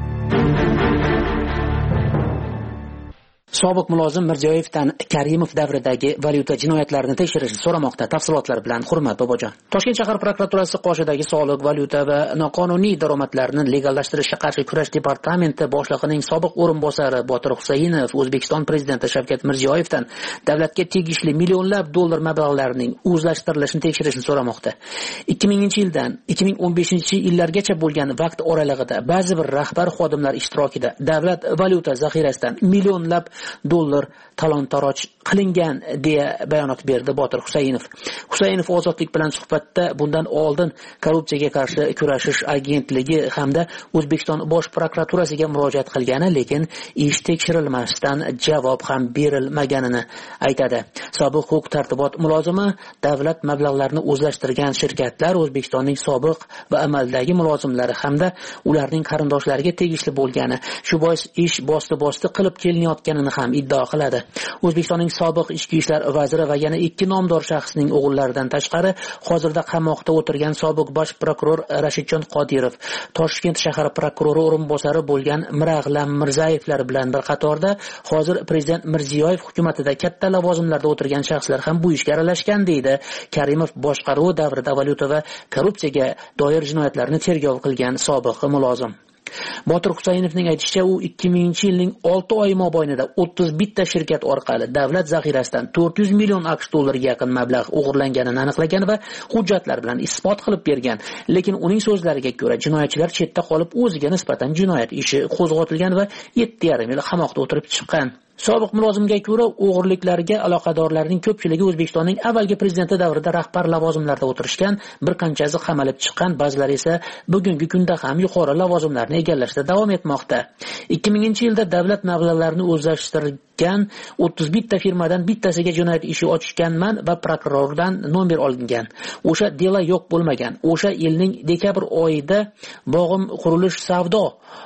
Sobiq mulozim Mirziyoyevdan Karimov davridagi valyuta jinoyatlarini tekshirishni so'ramoqda. Tafsilotlar bilan Hurmat Bobojon. Toshkent shahar prokuraturasi qoshidagi soliq, valyuta va noqonuniy daromadlarni legallashtirishga qarshi kurash departamenti boshlig'ining sobiq o'rinbosari Botir Husaynov O'zbekiston prezidenti Shavkat Mirziyoyevdan davlatga tegishli millionlab dollar mablag'larining o'zlashtirilishini tekshirishni so'ramoqda. ikki minginchi yildan ikki ming o'n beshinchi yillargacha bo'lgan vaqt oralig'ida ba'zi bir rahbar xodimlar ishtirokida davlat valyuta zaxirasidan millionlab dollar talon-taroj qilingan deya bayonot berdi Botir Husaynov. Husaynov Ozodlik bilan suhbatda bundan oldin korrupsiyaga qarshi kurashish agentligi hamda O'zbekiston bosh prokuraturasiga murojaat qilgani, lekin ish tekshirilmasdan javob ham berilmaganini aytadi. Sobiq huquq tartibot mulozimi davlat mablag'larini o'zlashtirgan shirkatlar O'zbekistonning sobiq va amaldagi mulozimlari hamda ularning qarindoshlariga tegishli bo'lgani, shu bois ish bosti-bosti qilib kelinayotganini ham iddao qiladi. O'zbekistonning sobiq ichki ishlar vaziri va yana ikki nomdor shaxsning o'g'illaridan tashqari hozirda qamoqda o'tirgan sobiq bosh prokuror Rashidjon Qodirov, Toshkent shahar prokurori o'rinbosari bo'lgan Mirag'lam Mirzayevlar bilan bir qatorda hozir prezident Mirziyoyev hukumatida katta lavozimlarda o'tirgan shaxslar ham bu ishga aralashgan, deydi Karimov boshqaruvi davrida valyuta va korrupsiyaga doir jinoyatlarni tergov qilgan sobiq mulozim. Botir Husaynovning aytishicha, u ikki minginchi yilning olti oy mobaynida o'ttiz bitta shirkat orqali davlat zaxirasidan to'rt yuz million aqsh dollariga yaqin mablag' o'g'irlanganini aniqlagan va hujjatlar bilan isbot qilib bergan. Lekin uning so'zlariga ko'ra, jinoyatchilar chetda qolib o'ziga nisbatan jinoyat ishi qo'zg'atilgan va yetti yarim yil qamoqda o'tirib chiqqan. Sobiq mulozimga ko'ra, o'g'irliklarga aloqadorlarning ko'pchiligi O'zbekistonning avvalgi prezidenti davrida rahbar lavozimlarda o'tirishgan, bir qanchasi qamalib chiqqan, ba'zilari esa bugungi kunda ham yuqori lavozimlarni egallashda davom etmoqda. ikki minginchi yilda davlat mablag'larini o'zlashtirgan o'ttiz bitta firmadan bittasiga jinoyat ishi ochganman va prokurordan nomer olingan. O'sha dela yo'q bo'lmagan. O'sha yilning dekabr oyida Bog'im qurilish savdo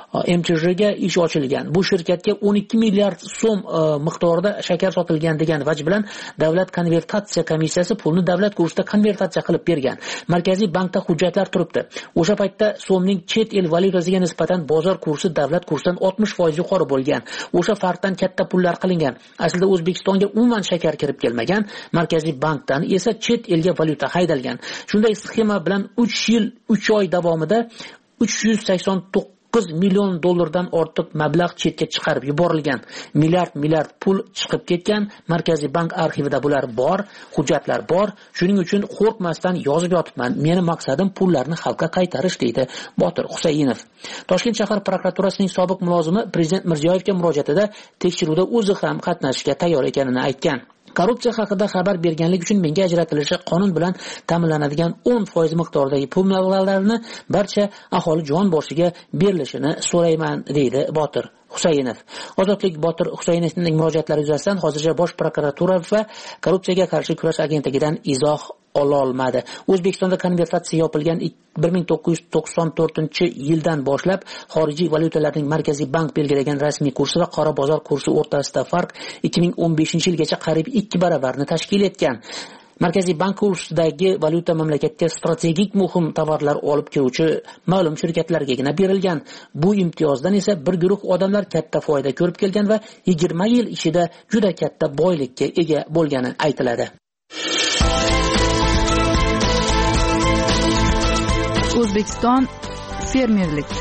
M T J'ga ish ochilgan. Bu shirkatga o'n ikki milliard so'm miqdorida shakar sotilgan degan vaj bilan davlat konvertatsiya komissiyasi pulni davlat kursida konvertatsiya qilib bergan. Markaziy bankda hujjatlar turibdi. O'sha paytda so'mning chet el valyutasiga nisbatan bozor kursi davlat kursidan oltmish foiz yuqori bo'lgan. O'sha farqdan katta pullar qilingan. Aslida O'zbekistonga umuman shakar kirib kelmagan, Markaziy bankdan esa chet elga valyuta haydalgan. Shunday sxema bilan uch yil uch oy davomida uch yuz sakson to'qqiz million dollardan ortiq mablag' chetga chiqarib yuborilgan. Milliard milliard pul chiqib ketgan. Markaziy bank arxivida bular bor, hujjatlar bor. Shuning uchun qo'rqmasdan yozib yotibman. Meni maqsadim pullarni xalqqa qaytarish, deydi Botir Husaynov. Toshkent shahar prokuraturasining sobiq mulozimi prezident Mirziyoyevga murojaatida tekshiruvda o'zi ham qatnashishga tayyor ekanini aytgan. Korrupsiya haqida xabar berganlik uchun menga ajratilishi qonun bilan ta'minlanadigan o'n foiz miqdordagi pul mablag'larini barcha aholi jon boshiga berilishini so'rayman, deydi Botir Husaynov. Ozodlik Botir Husaynovning murojaatlari yuzasidan hozircha Bosh prokuratura va Korrupsiyaga qarshi kurash agentligidan izoh ololmadi. O'zbekistonda konvertatsiya yopilgan bir ming to'qqiz yuz to'qson to'rtinchi yildan boshlab xorijiy valyutalarning Markaziy bank belgilagan rasmiy kursi va qora bozor kursi o'rtasida farq ikki ming o'n beshinchi yilgacha qariyb ikki baravarni tashkil etgan. Markaziy bank kursidagi valyuta mamlakatga strategik muhim tovarlar olib keluvchi ma'lum shirkatlargagina berilgan. Bu imtiyozdan esa bir guruh odamlar katta foyda ko'rib kelgan va yigirma yil ichida juda katta boylikka ega bo'lgani aytiladi. O'zbekiston fermerlik.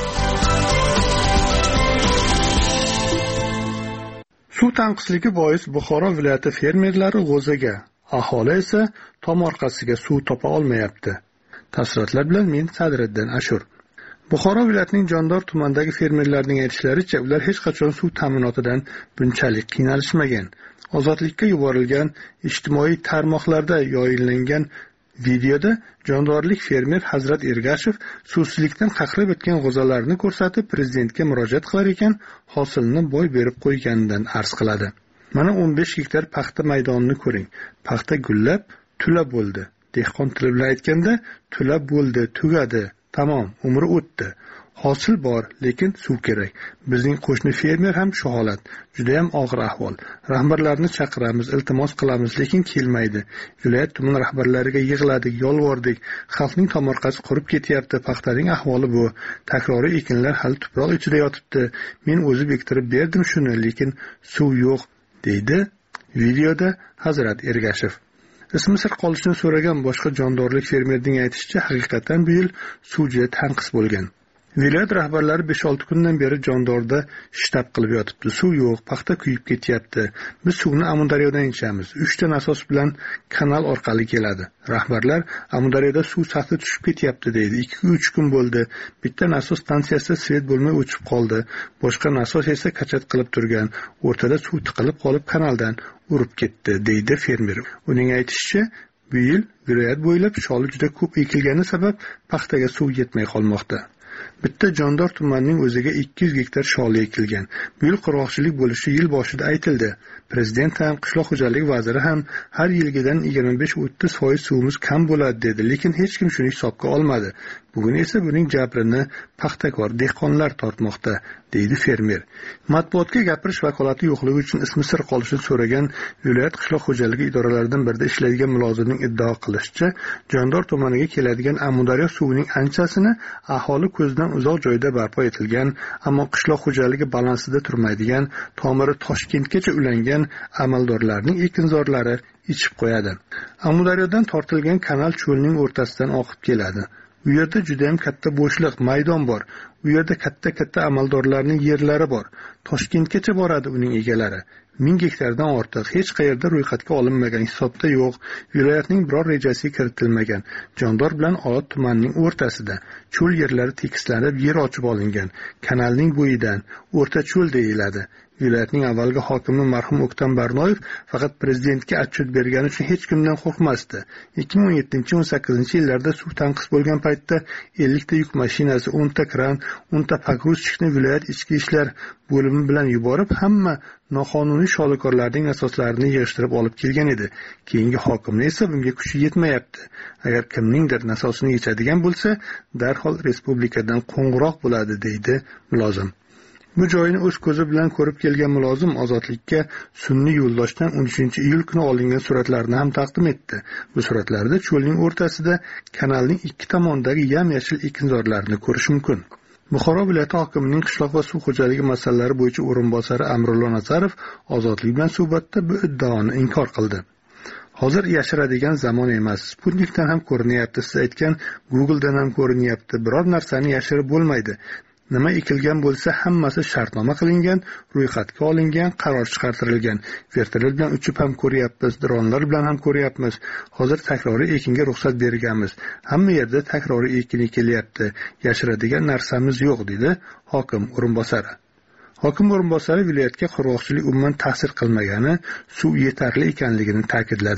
Suv tanqisligi bois Buxoro viloyati fermerlari g'o'zaga, aholi esa tomorqasiga suv topa olmayapti. Tafsilotlar bilan men Sadriddin Ashur. Buxoro viloyatining Jondor tumanidagi fermerlarning aytishlaricha, ular hech qachon suv ta'minotidan bunchalik qiynalishmagan. Ozodlikka yuborilgan ijtimoiy tarmoqlarda yoyinlangan videoda jondorlik fermer Hazrat Ergashev suvsizlikdan qaqrab o'tgan g'o'zalarni ko'rsatib, prezidentga murojaat qilar ekan, hosilni boy berib qo'yganidan arz qiladi. Mana o'n besh gektar paxta maydonini ko'ring. Paxta gullab, tula bo'ldi. Dehqon tili bilan aytganda, tula bo'ldi, tugadi. Tamom, umri o'tdi. Hosil bor, lekin suv kerak. Bizning qo'shni fermer ham shu holat. Juda ham og'ir ahvol. Rahbarlarni chaqiramiz, iltimos qilamiz, lekin kelmaydi. Viloyat tuman rahbarlariga yig'ladik, yolvordik. Xalqning tomorqasi qurib ketyapti, paxtaning ahvoli bu. Takroriy ekinlar hali tuproq ichida yotibdi. Men o'zim ektirib berdim shuni, lekin suv yo'q, deydi videoda Hazrat Ergashev. Ismi sir qolishini so'ragan boshqa jondorlik fermerning aytishicha, haqiqatan bu yil suv juda tanqis bo'lgan. Viloyat rahbarlari besh olti kundan beri Jondorda shtab qilib yotibdi. Suv yo'q, paxta kuyib ketyapti. Biz suvni Amudaryodan ichamiz. uch ta nasos bilan kanal orqali keladi. Rahbarlar Amudaryoda suv sathi tushib ketyapti deydi. ikki uch kun bo'ldi. Bitta nasos stansiyasida svet bo'lmay o'chib qoldi. Boshqa nasos esa kachat qilib turgan. O'rtada suv tiqilib qolib kanaldan urib ketdi, deydi fermer. Uning aytishicha, bu yil viloyat bo'ylab sholi juda ko'p ekilgani sabab paxtaga suv yetmay qolmoqda. Bitta Jondor tumanining o'ziga ikki yuz gektar sholi ekilgan. Bu yil qurg'oqchilik bo'lishi yil boshida aytildi. Prezident ham, qishloq xo'jaligi vaziri ham har yilgidan yigirma besh o'ttiz foiz suvimiz kam bo'ladi dedi, lekin hech kim shuni hisobga olmadi. Bugun esa buning jabrini paxtakor dehqonlar tortmoqda, deydi fermer. Matbuotga gapirish vakolati yo'qligi uchun ismi sir qolishini so'ragan viloyat qishloq xo'jaligi idoralaridan birida ishlaydigan mulozimning iddao qilishicha, Jondor tumaniga keladigan Amudaryo suvining anchasini aholi ko'zdan uzoq joyda barpo etilgan, ammo qishloq xo'jaligi balansida turmaydigan, tomiri Toshkentgacha ulangan amaldorlarning ekinzorlari ichib qo'yadi. Amudaryodan tortilgan kanal cho'lning o'rtasidan oqib keladi. U yerda juda ham katta bo'shliq, maydon bor. U yerda katta-katta amaldorlarning yerlari bor. Toshkentgacha boradi uning egalari. ming gektardan ortiq hech qayerda ro'yxatga olinmagan, hisobda yo'q. Viloyatning biror rejasiga kiritilmagan. Jondor bilan Olot tumanining o'rtasida cho'l yerlari tekislanib, yer ochib olingan. Kanalning bo'yidan o'rta cho'l deyiladi. Viloyatning avvalgi hokimi marhum O'ktam Barnoyev faqat prezidentga atchut bergani uchun hech kimdan qo'rqmasdi. ikki ming o'n yettinchi o'n sakkizinchi yillarda suv tanqis bo'lgan paytda ellik ta yuk mashinasi, o'n ta kran, o'n ta pogruzchikni viloyat ichki ishlar bo'limi bilan yuborib, hamma noqonuniy sholikorlarning asoslarini yig'ishtirib olib kelgan edi. Keyingi hokimni esa bunga kuchi yetmayapti. Agar kimningdir nasosini yechadigan bo'lsa, darhol respublikadan qo'ng'iroq bo'ladi, deydi mulozim. Bu joyni o'z ko'zi bilan ko'rib kelgan mulozim Ozodlikka sun'iy yo'ldoshdan o'n uchinchi iyul kuni olingan suratlarni ham taqdim etdi. Bu suratlarda cho'lning o'rtasida kanalning ikki tomonidagi yam-yashil ekinzorlarni ko'rish mumkin. Buxoro viloyati hokimining qishloq va suv xo'jaligi masalalari bo'yicha o'rinbosari Amrullo Nazarov Ozodlik bilan suhbatda bu iddaoni inkor qildi. Hozir yashiradigan zamon emas. Sputnikdan ham ko'rinyapti, siz aytgan Googledan ham ko'rinyapti. Biror narsani yashirib bo'lmaydi. Nima ekilgan bo'lsa, hammasi shartnoma qilingan, ro'yxatga olingan, qaror chiqartirilgan. Vertolyot bilan uchib ham ko'ryapmiz, dronlar bilan ham ko'ryapmiz. Hozir takroriy ekinga ruxsat berganmiz. Hamma yerda takroriy ekin ekilyapti. Yashiradigan narsamiz yo'q, dedi hokim o'rinbosari. Hokim o'rinbosari viloyatga qurg'oqchilik umuman ta'sir qilmagani, suv yetarli ekanligini ta'kidladi.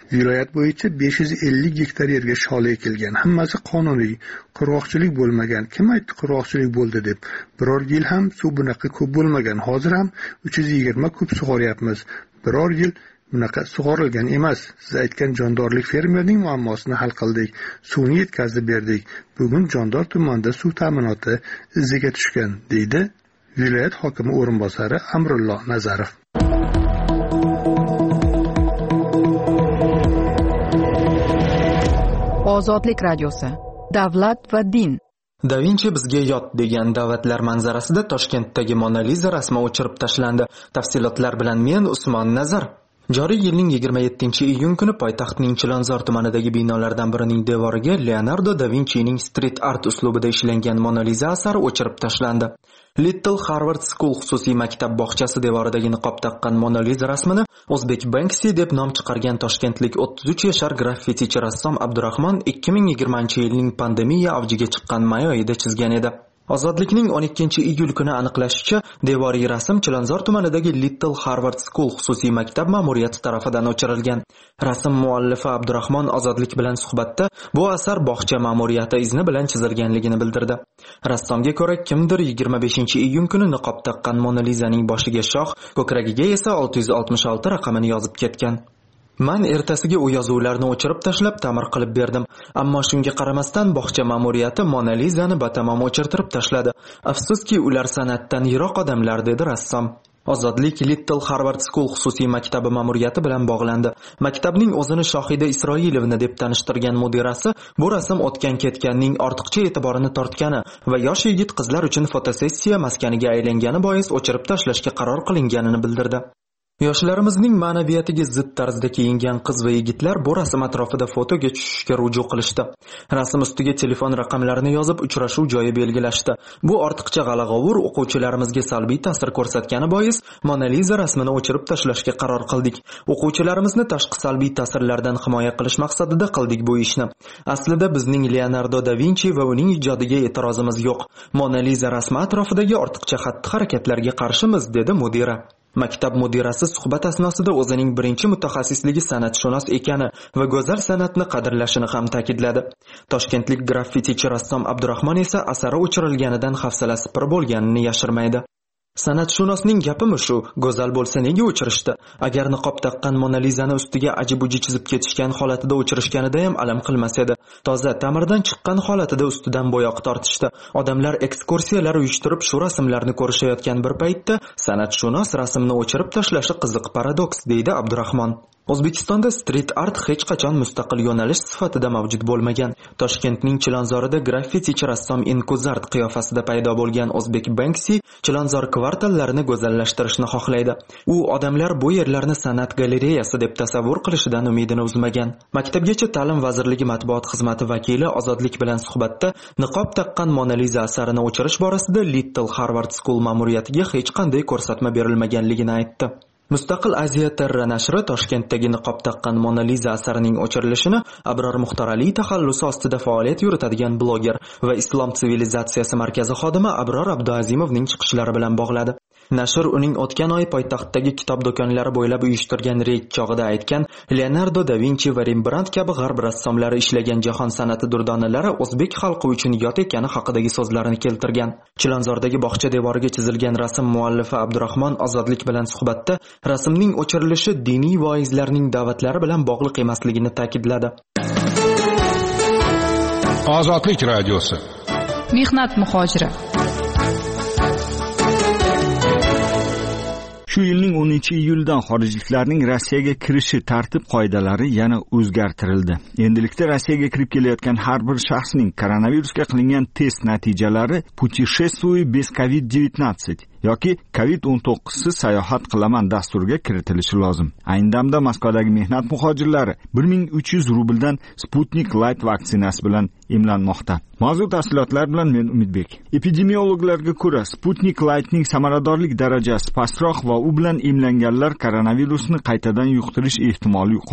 Viloyat bo'yicha besh yuz ellik gektar yerga shola ekilgan. Hammasi qonuniy. Qurg'oqchilik bo'lmagan. Kim aytdi qurg'oqchilik bo'ldi deb? Biror yil ham suv bunaqa ko'p bo'lmagan. Hozir ham uch yuz yigirma kub sug'oryapmiz. Biror yil bunaqa sug'orilgan emas. Siz aytgan jondorlik fermerning muammosini hal qildik. Suvni yetkazib berdik. Bugun Jondor tumanida suv ta'minoti iziga tushgan, deydi viloyat hokimi o'rinbosari Amrullo Nazarov. Ozodlik radiosi. Davlat va din. Da Vinci bizga yot degan da'vatlar manzarasida Toshkentdagi Mona Lisa rasmi o'chirib tashlandi. Tafsilotlar bilan men Usmon Nazar. Joriy yilning yigirma yettinchi iyun kuni poytaxtning Chilonzor tumanidagi binolardan birining devoriga Leonardo da Vincining street art uslubida ishlangan Mona Lisa asari o'chirib tashlandi. Little Harvard School xususiy maktab bog'chasi devoridagi niqob taqqan Mona Lisa rasmini O'zbek Banksy deb nom chiqargan toshkentlik o'ttiz uch yashar graffitichi rassom Abdurahmon ikki ming yigirmanchi yilning pandemiya avjiga chiqqan may oyida chizgan edi. Ozodlikning o'n ikkinchi iyul kuni aniqlashicha, devoriy rasm Chilonzor tumanidagi Little Harvard School xususiy maktab ma'muriyati tarafidan o'chirilgan. Rasm muallifi Abdurahmon Ozodlik bilan suhbatda bu asar bog'cha ma'muriyati izni bilan chizilganligini bildirdi. Rassomga ko'ra, kimdir yigirma beshinchi iyun kuni niqob taqqan Mona Lisaning boshiga shoh, ko'kragiga esa olti yuz oltmish olti raqamini yozib ketgan. Man ertasiga u yozuvlarni o'chirib tashlab ta'mir qilib berdim, ammo shunga qaramasdan bog'cha ma'muriyati Mona Lisani batamom o'chirtirib tashladi. Afsuski, ular san'atdan yiroq odamlar, dedi rassom. Ozodlik Little Harvard School xususiy maktabi ma'muriyati bilan bog'landi. Maktabning o'zini Shohida Isroilovna deb tanishtirgan mudirasi bu rasm o'tgan ketganning ortiqcha e'tiborini tortgani va yosh yigit qizlar uchun fotosessiya maskaniga aylangani bois o'chirib tashlashga qaror qilinganini bildirdi. Yoshlarimizning ma'naviyatiga zid tarzda kiyingan qiz va yigitlar bu rasm atrofida fotoga tushishga ruju qilishdi. Rasm ustiga telefon raqamlarini yozib, uchrashuv joyi belgilashdi. Bu ortiqcha g'ala-g'ovur o'quvchilarimizga salbiy ta'sir ko'rsatgani bois Mona Lisa rasmini o'chirib tashlashga qaror qildik. O'quvchilarimizni tashqi salbiy ta'sirlardan himoya qilish maqsadida qildik bu ishni. Aslida bizning Leonardo da Vinci va uning ijodiga e'tirozimiz yo'q. Mona Lisa rasmi atrofidagi ortiqcha xatti-harakatlarga qarshimiz, dedi mudira. Maktab mudirasi suhbat asnosida o'zining birinchi mutaxassisligi san'atshunos ekani va go'zal san'atni qadrlashini ham ta'kidladi. Toshkentlik graffitichi rassom Abdurahmon esa asari o'chirilganidan hafsalasi pir bo'lganini yashirmaydi. San'atshunosning gapimi shu, go'zal bo'lsa nega o'chirishdi? Agar niqob taqqan Mona Lisani ustiga aji-buji chizib ketishgan holatida o'chirishganida ham alam qilmas edi. Toza ta'mirdan chiqqan holatida ustidan bo'yoq tortishdi. Odamlar ekskursiyalar uyushtirib shu rasmlarni ko'rishayotgan bir paytda san'atshunos rasmni o'chirib tashlashi qiziq paradoks, deydi Abdurahmon. O'zbekistonda street art hech qachon mustaqil yo'nalish sifatida mavjud bo'lmagan. Toshkentning Chilonzorida graffitichi rassom Inkuzart qiyofasida paydo bo'lgan O'zbek Banksy Chilonzor kvartallarini go'zallashtirishni xohlaydi. U odamlar bu yerlarni san'at galereyasi deb tasavvur qilishidan umidini uzmagan. Maktabgacha ta'lim vazirligi matbuot xizmati vakili Ozodlik bilan suhbatda niqob taqqan Mona Lisa asarini o'chirish borasida Little Harvard School ma'muriyatiga hech qanday ko'rsatma berilmaganligini aytdi. Mustaqil Aziya Terra nashri Toshkentdagi niqob taqqan Mona Lisa asarining o'chirilishini Abror Muxtorali taxallusi ostida faoliyat yuritadigan bloger va Islom sivilizatsiyasi markazi xodimi Abror Abduazimovning chiqishlari bilan bog'ladi. Nashr uning o'tgan oy poytaxtdagi kitob do'konlari bo'ylab uyushtirgan reyd chog'ida aytgan Leonardo da Vinci va Rembrandt kabi g'arb rassomlari ishlagan jahon san'ati durdonalari o'zbek xalqi uchun yot ekani haqidagi so'zlarini keltirgan. Chilonzordagi bog'cha devoriga chizilgan rasm muallifi Abdurahmon Ozodlik bilan suhbatda rasmning o'chirilishi diniy voizlarning da'vatlari bilan bog'liq emasligini ta'kidladi. Ozodlik radiosi. Mehnat muhojiri. Shu yilning o'ninchi iyuldan xorijliklarning Rossiyaga kirishi tartib-qoidalari yana o'zgartirildi. Endilikda Rossiyaga kirib kelayotgan har bir shaxsning koronavirusga qilingan test natijalari "Путешествуй без ковид девятнадцать" yoki kovid o'n to'qqizsiz sayohat qilaman dasturiga kiritilishi lozim. Ayni damda Moskvadagi mehnat muhojirlari bir ming uch yuz rubldan Sputnik Light vaksinasi bilan emlanmoqda. Mavzu tafsilotlar bilan men Umidbek. Epidemiologlarga ko'ra, Sputnik Lightning samaradorlik darajasi pastroq va u bilan emlanganlar koronavirusni qaytadan yuqtirish ehtimoli yuqori.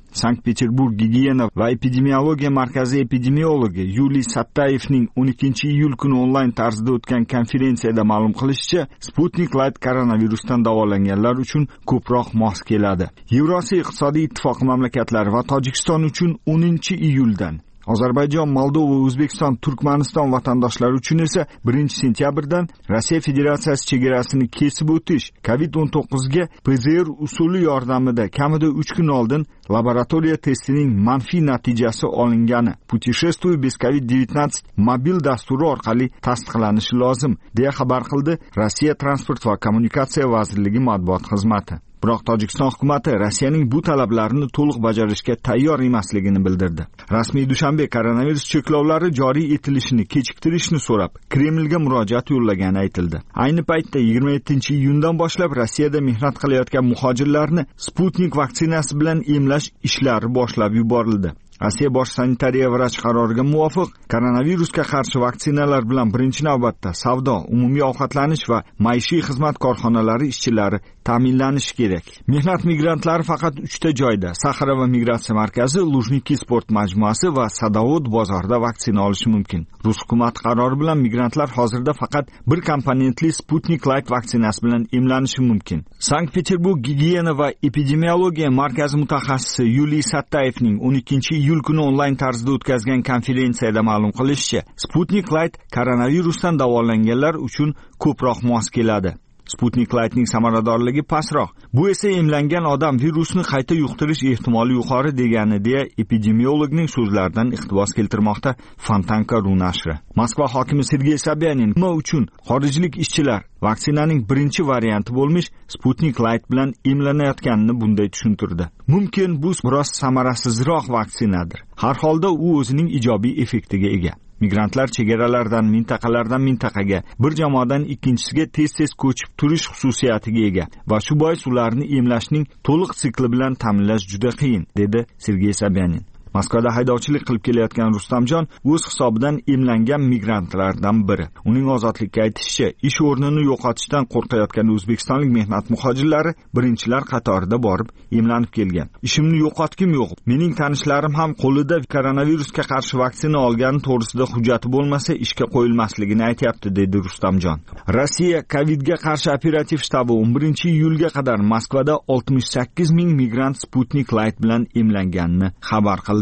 Sankt-Peterburg gigiyena va epidemiologiya markazi epidemiologi Yuliy Sattayevning o'n ikkinchi iyul kuni onlayn tarzda o'tgan konferensiyada ma'lum qilishicha, Sputnik Light koronavirusdan davolanganlar uchun ko'proq mos keladi. Yevrosiyo iqtisodiy ittifoqi mamlakatlari va Tojikiston uchun o'ninchi iyuldan, Ozarbayjon, Moldova, O'zbekiston, Turkmaniston vatandoshlari uchun esa birinchi sentyabrdan Rossiya Federatsiyasi chegarasini kesib o'tish covid o'n to'qqiz ga P C R usuli yordamida kamida uch kun oldin laboratoriya testining manfiy natijasi olingani Putешествуй без ковид девятнадцать mobil dasturi orqali tasdiqlanishi lozim, deya xabar qildi Rossiya Transport va kommunikatsiya vazirligi matbuot xizmati. Biroq Tojikiston hukumati Rossiyaning bu talablarini to'liq bajarishga tayyor emasligini bildirdi. Rasmiy Dushanbe koronavirus cheklovlari joriy etilishini kechiktirishni so'rab Kremlga murojaat yo'llagani aytildi. Ayni paytda yigirma yettinchi iyundan boshlab Rossiyada mehnat qilayotgan muhojirlarni Sputnik vaksinasi bilan emlash ishlari boshlab yuborildi. Rossiya bosh sanitariya vrach qaroriga muvofiq koronavirusga qarshi vaksinalar bilan birinchi navbatda savdo, umumiy ovqatlanish va maishiy xizmat korxonalari ishchilari ta'minlanishi kerak. Mehnat migrantlari faqat uchta joyda, Saxara va migratsiya markazi, Lujniki sport majmuasi va Sadovod bozorida vaksina olishi mumkin. Rus hukumati qarori bilan migrantlar hozirda faqat bir komponentli Sputnik Light vaksinasi bilan emlanishi mumkin. Sankt-Peterburg gigiyena va epidemiologiya markazi mutaxassisi Yuliy Sattayevning o'n ikkinchi iyul kuni onlayn tarzda o'tkazgan konferensiyada ma'lum qilishicha, Sputnik Light koronavirusdan davolanganlar uchun ko'proq mos keladi. Sputnik Lightning samaradorligi pastroq. Bu esa emlangan odam virusni qayta yuqtirish ehtimoli yuqori degani, deya epidemiologning so'zlaridan iqtibos keltirmoqda Fontanka.ru nashri. Moskva hokimi Sergey Sobyanin nima uchun xorijlik ishchilar vaksinaning birinchi varianti bo'lmish Sputnik Light bilan emlanayotganini bunday tushuntirdi. Mumkin bu biroz samarasizroq vaksinadir. Har holda u o'zining ijobiy effektiga ega. Migrantlar chegaralardan, mintaqalardan mintaqaga, bir jamoadan ikkinchisiga tez-tez ko'chib turish xususiyatiga ega va shu bois ularni emlashning to'liq sikli bilan ta'minlash juda qiyin, dedi Sergey Sobyanin. Moskvada haydovchilik qilib kelayotgan Rustamjon o'z hisobidan emlangan migrantlardan biri. Uning ozodlikka aytishicha, ish o'rnini yo'qotishdan qo'rqayotgan o'zbekistonlik mehnat muhojirlari birinchilar qatorida borib emlanib kelgan. Ishimni yo'qotgim yo'q. Mening tanishlarim ham qo'lida koronavirusga qarshi vaksina olgani to'g'risida hujjati bo'lmasa ishga qo'yilmasligini aytayapti, dedi Rustamjon. Rossiya Covidga qarshi operativ shtabi o'n birinchi iyulga qadar Moskvada oltmish sakkiz ming migrant Sputnik Light bilan emlanganini xabar qildi.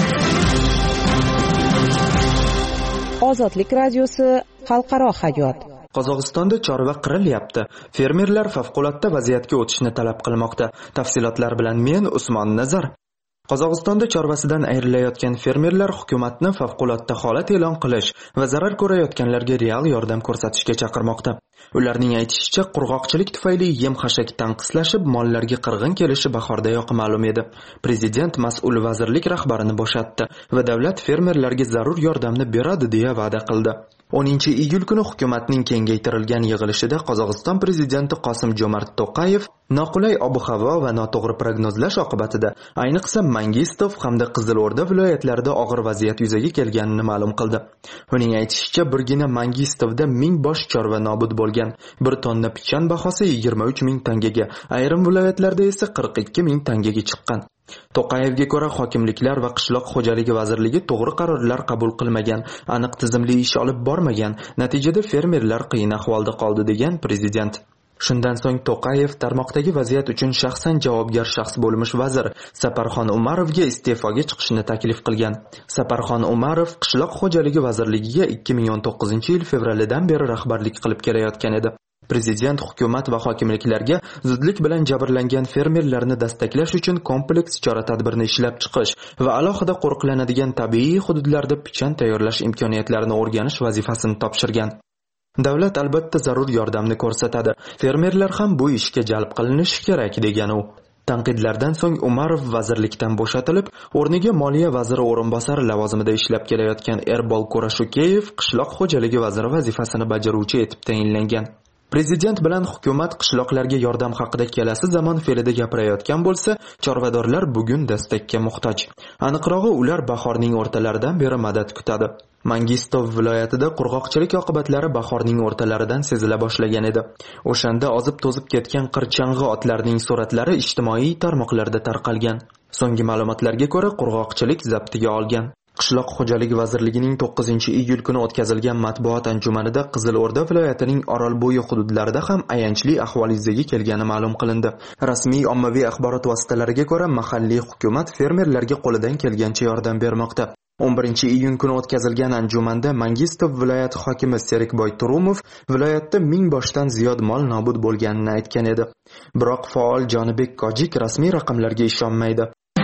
Ozodlik radiosi xalqaro hayot. Qozog'istonda chorva qirilyapti. Fermerlar favqulodda vaziyatga o'tishni talab qilmoqda. Tafsilotlar bilan men Usmon Nazar. Qozog'istonda chorvasidan ayrilayotgan fermerlar hukumatni favqulodda holat e'lon qilish va zarar ko'rayotganlarga real yordam ko'rsatishga chaqirmoqda. Ularning aytishicha, qurg'oqchilik tufayli yem-xashak tanqislashib, mollarga qirg'in kelishi bahordayoq ma'lum edi. Prezident mas'ul vazirlik rahbarini bo'shatdi va davlat fermerlarga zarur yordamni beradi deya va'da qildi. o'ninchi iyul kuni hukumatning kengaytirilgan yig'ilishida Qozog'iston prezidenti Qosim-Jo'mart To'qayev noqulay ob-havo va noto'g'ri prognozlash oqibatida ayniqsa Mangistov hamda Qizilo'rda viloyatlarida og'ir vaziyat yuzaga kelganini ma'lum qildi. Uning aytishicha, birgina Mangistovda ming bosh chorva nobud bo'lgan. Bir tonna pichan bahosi yigirma uch ming tangaga, ayrim viloyatlarda esa qirq ikki ming tangaga chiqqan. To'qayevga ko'ra, hokimliklar va qishloq xo'jaligi vazirligi to'g'ri qarorlar qabul qilmagan, aniq tizimli ish olib bormagan, natijada fermerlar qiyin ahvolda qoldi, degan prezident. Shundan so'ng To'qayev tarmoqdagi vaziyat uchun shaxsan javobgar shaxs bo'lmish vazir Saparxon Umarovga iste'foga chiqishni taklif qilgan. Saparxon Umarov qishloq xo'jaligi vazirligiga ikki ming o'n to'qqizinchi yil fevralidan beri rahbarlik qilib kelayotgan edi. Prezident hukumat va hokimliklarga zudlik bilan jabrlangan fermerlarni dastaqlash uchun kompleks chora-tadbirni ishlab chiqish va alohida qo'riqlanadigan tabiiy hududlarda pichan tayyorlash imkoniyatlarini o'rganish vazifasini topshirgan. Davlat albatta zarur yordamni ko'rsatadi. Fermerlar ham bu ishga jalb qilinishi kerak, degan u. Tanqidlardan so'ng Umarov vazirlikdan bo'shatilib, o'rniga moliya vaziri o'rinbosari lavozimida ishlab kelayotgan Erbol Kurashukeyev qishloq xo'jaligi vaziri vazifasini bajaruvchi etib tayinlangan. Prezident bilan hukumat qishloqlarga yordam haqida kelasi zamon fe'lida gapirayotgan bo'lsa, chorvadorlar bugun dastakka muhtoj. Aniqrog'i, ular bahorning o'rtalaridan beri madad kutadi. Mangistov viloyatida qurg'oqchilik oqibatlari bahorning o'rtalaridan sezila boshlagan edi. O'shanda ozib to'zib ketgan qirchang'i otlarning suratlari ijtimoiy tarmoqlarda tarqalgan. So'nggi ma'lumotlarga ko'ra, qurg'oqchilik zaptiga olgan. Qishloq xo'jaligi vazirligining to'qqizinchi iyul kuni o'tkazilgan matbuot anjumanida Qizilo'rda viloyatining Orolbo'yi hududlarida ham ayanchli ahvol yuzaga kelgani ma'lum qilindi. Rasmiy ommaviy axborot vositalariga ko'ra, mahalliy hukumat fermerlarga qo'lidan kelgancha yordam bermoqda. o'n birinchi iyun kuni o'tkazilgan anjumanda Mangistov viloyati hokimi Serikboy Turumov viloyatda ming boshdan ziyod mol nobud bo'lganini aytgan edi. Biroq faol Jonibek Kojik rasmiy raqamlarga ishonmaydi.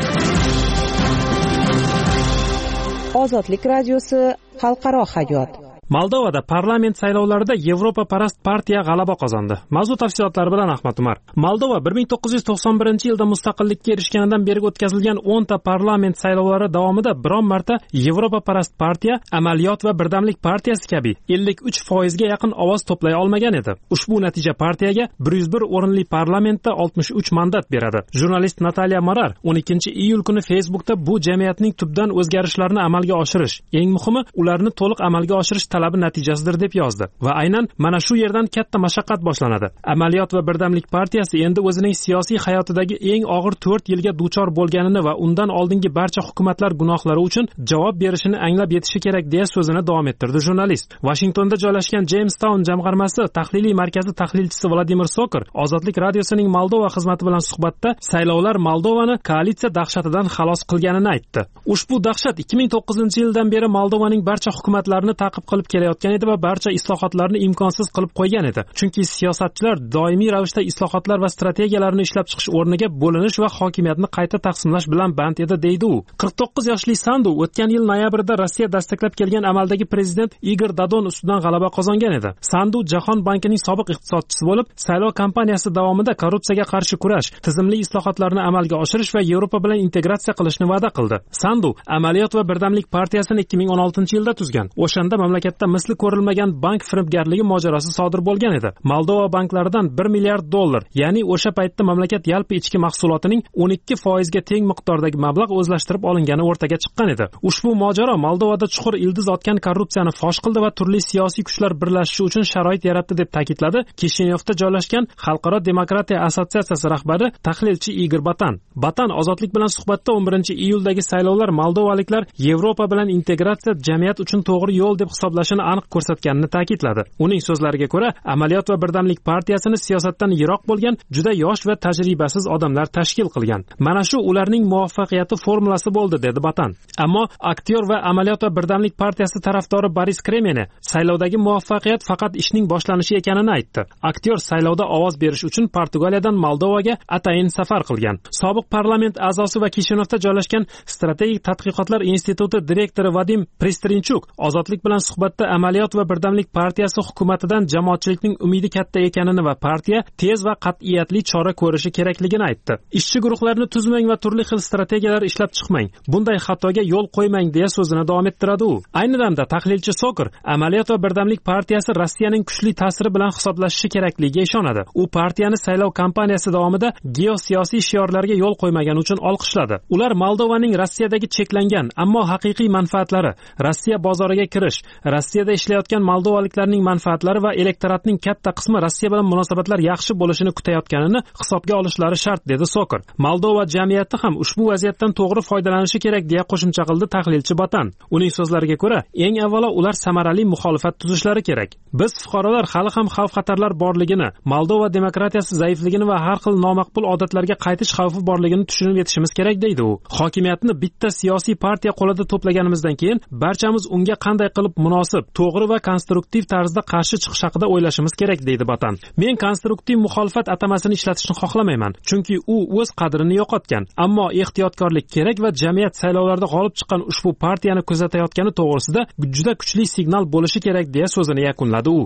Ozodlik radiosi xalqaro hayot. Moldovada parlament saylovlarida Yevropa parast partiya g'alaba qozondi. Mavzu tafsilotlari bilan Ahmad Umar. Moldova bir ming to'qqiz yuz to'qson birinchi yilda mustaqillikka erishganidan beri o'tkazilgan o'n ta parlament saylovlari davomida biron marta Yevropa parast partiya Amaliyot va birdamlik partiyasi kabi ellik uch foizga yaqin ovoz to'play olmagan edi. Ushbu natija partiyaga bir yuz bir o'rinli parlamentda oltmish uch mandat beradi. Jurnalist Natalya Marar o'n ikkinchi iyul kuni Facebookda bu jamiyatning tubdan o'zgarishlarini amalga oshirish, eng muhimi ularni to'liq amalga oshirish talabi natijasidir deb yozdi va aynan mana shu yerdan katta mashaqqat boshlanadi. Amaliyot va birdamlik partiyasi endi o'zining siyosiy hayotidagi eng og'ir to'rt yilga duchor bo'lganini va undan oldingi barcha hukumatlar gunohlari uchun javob berishini anglab yetishi kerak deya so'zini davom ettirdi jurnalist. Washingtonda joylashgan Jamestown jamg'armasi tahliliy markazi tahlilchisi Vladimir Sokor Ozodlik radiosining Moldova xizmati bilan suhbatda saylovlar Moldovani koalitsiya dahshatidan xalos qilganini aytdi. Ushbu dahshat ikki ming to'qqizinchi yildan beri Moldovaning barcha hukumatlarini ta'qib qilib kelayotgan edi va barcha islohotlarni imkonsiz qilib qo'ygan edi. Chunki siyosatchilar doimiy ravishda islohotlar va strategiyalarni ishlab chiqish o'rniga bo'linish va hokimiyatni qayta taqsimlash bilan band edi, deydi u. qirq to'qqiz yoshli Sandu o'tgan yil noyabrda Rossiya dastaklab kelgan amaldagi prezident Igor Dodon ustidan g'alaba qozongan edi. Sandu Jahon bankining sobiq iqtisodchisi bo'lib, saylov kampaniyasi davomida korrupsiyaga qarshi kurash, tizimli islohotlarni amalga oshirish va Yevropa bilan integratsiya qilishni va'da qildi. Sandu Amaliyot va birdamlik partiyasini ikki ming o'n oltinchi yilda tuzgan. O'shanda mamlakatda misli ko'rilmagan bank firibgarligi mojarosi sodir bo'lgan edi. Moldova banklaridan bir milliard dollar, ya'ni o'sha paytda mamlakat yalpi ichki mahsulotining o'n ikki foizga teng miqdordagi mablag' o'zlashtirib olingani o'rtaga chiqqan edi. Ushbu mojaro Moldovada chuqur ildiz otgan korrupsiyani fosh qildi va turli siyosiy kuchlar birlashishi uchun sharoit yaratdi deb ta'kidladi Kishinyovda joylashgan Xalqaro demokratiya assotsiatsiyasi rahbari tahlilchi Igor Batan. Batan Ozodlik bilan suhbatda o'n birinchi iyuldagi saylovlar moldovaliklar Yevropa bilan integratsiya jamiyat uchun to'g'ri yo'l deb hisoblashini aniq ko'rsatganini ta'kidladi. Uning so'zlariga ko'ra, Amaliyot va birdamlik partiyasini siyosatdan yiroq bo'lgan juda yosh va tajribasiz odamlar tashkil qilgan. Mana shu ularning muvaffaqiyati formulasi bo'ldi, dedi Batan. Ammo aktyor va Amaliyot va birdamlik partiyasi tarafdori Boris Kremeni saylovdagi muvaffaqiyat faqat ishning boshlanishi ekanini aytdi. Aktyor saylovda ovoz berish uchun Portugaliyadan Moldovaga atayin safar qilgan. Sobiq parlament a'zosi va Kishinovda joylashgan strategik tadqiqotlar instituti direktori Vadim Pristrinchuk Ozodlik bilan suhbatda Amaliyot va birdamlik partiyasi hukumatidan jamoatchilikning umidi katta ekanini va partiya tez va qat'iyatli chora ko'rishi kerakligini aytdi. Ishchi guruhlarni tuzmang va turli xil strategiyalar ishlab chiqmang. Bunday xatoga yo'l qo'ymang deya so'zini davom ettiradi u. Ayni damda tahlilchi Sokor Amaliyot va birdamlik partiyasi Rossiyaning kuchli ta'siri bilan hisoblashishi kerakligiga ishonadi. U partiyani saylov kampaniyasi davomida geosiyosiy shiorlarga yo'l qo'ymagani uchun olqishladi. Ular Moldovaning Rossiyadagi cheklangan, ammo haqiqiy manfaatlari, Rossiya bozoriga kirish, Rossiyada ishlayotgan moldovaliklarning manfaatlari va elektoratning katta qismi Rossiya bilan munosabatlar yaxshi bo'lishini kutayotganini hisobga olishlari shart, dedi Sokor. Moldova jamiyati ham ushbu vaziyatdan to'g'ri foydalanishi kerak deya qo'shimcha qildi tahlilchi Batan. Uning so'zlariga ko'ra, eng avvalo ular samarali muxolifat tuzishlari kerak. Biz fuqarolar hali ham xavf-xatarlar borligini, Moldova demokratiyasi zaifligini va har xil nomaqbul odatlarga qaytish xavfi borligini tushunib yetishimiz kerak, deydi u. Hokimiyatni bitta siyosiy partiya qo'lida to'plaganimizdan keyin barchamiz unga qanday qilib munosib, to'g'ri va konstruktiv tarzda qarshi chiqish haqida o'ylashimiz kerak, deydi Batan. Men konstruktiv muxolifat atamasini ishlatishni xohlamayman, chunki u o'z qadrini yo'qotgan. Ammo ehtiyotkorlik kerak va jamiyat saylovlarda g'olib chiqqan ushbu partiyani kuzatayotgani to'g'risida juda kuchli signal bo'lishi kerak deya so'zini yakunladi u.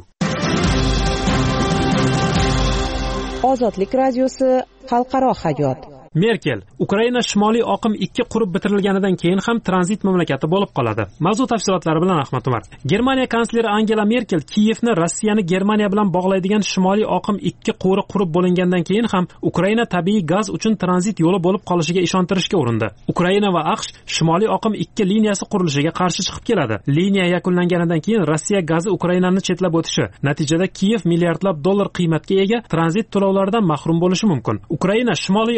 Ozodlik radiosi xalqaro hayot. Merkel Ukraina Shimoliy oqim ikki qurib bitirilganidan keyin ham tranzit mamlakati bo'lib qoladi. Mavzu tafsilotlari bilan Ahmad Umar. Germaniya kansleri Angela Merkel Kiyevni Rossiyani Germaniya bilan bog'laydigan Shimoliy oqim ikki quvuri qurib bo'lingandan keyin ham Ukraina tabiiy gaz uchun tranzit yo'li bo'lib qolishiga ishontirishga urindi. Ukraina va AQSh Shimoliy oqim ikki liniyasi qurilishiga qarshi chiqib keladi. Liniya yakunlanganidan keyin Rossiya gazi Ukrainani chetlab o'tishi, natijada Kiyev milliardlab dollar qiymatga ega tranzit to'lovlaridan mahrum bo'lishi mumkin. Ukraina Shimoliy oqim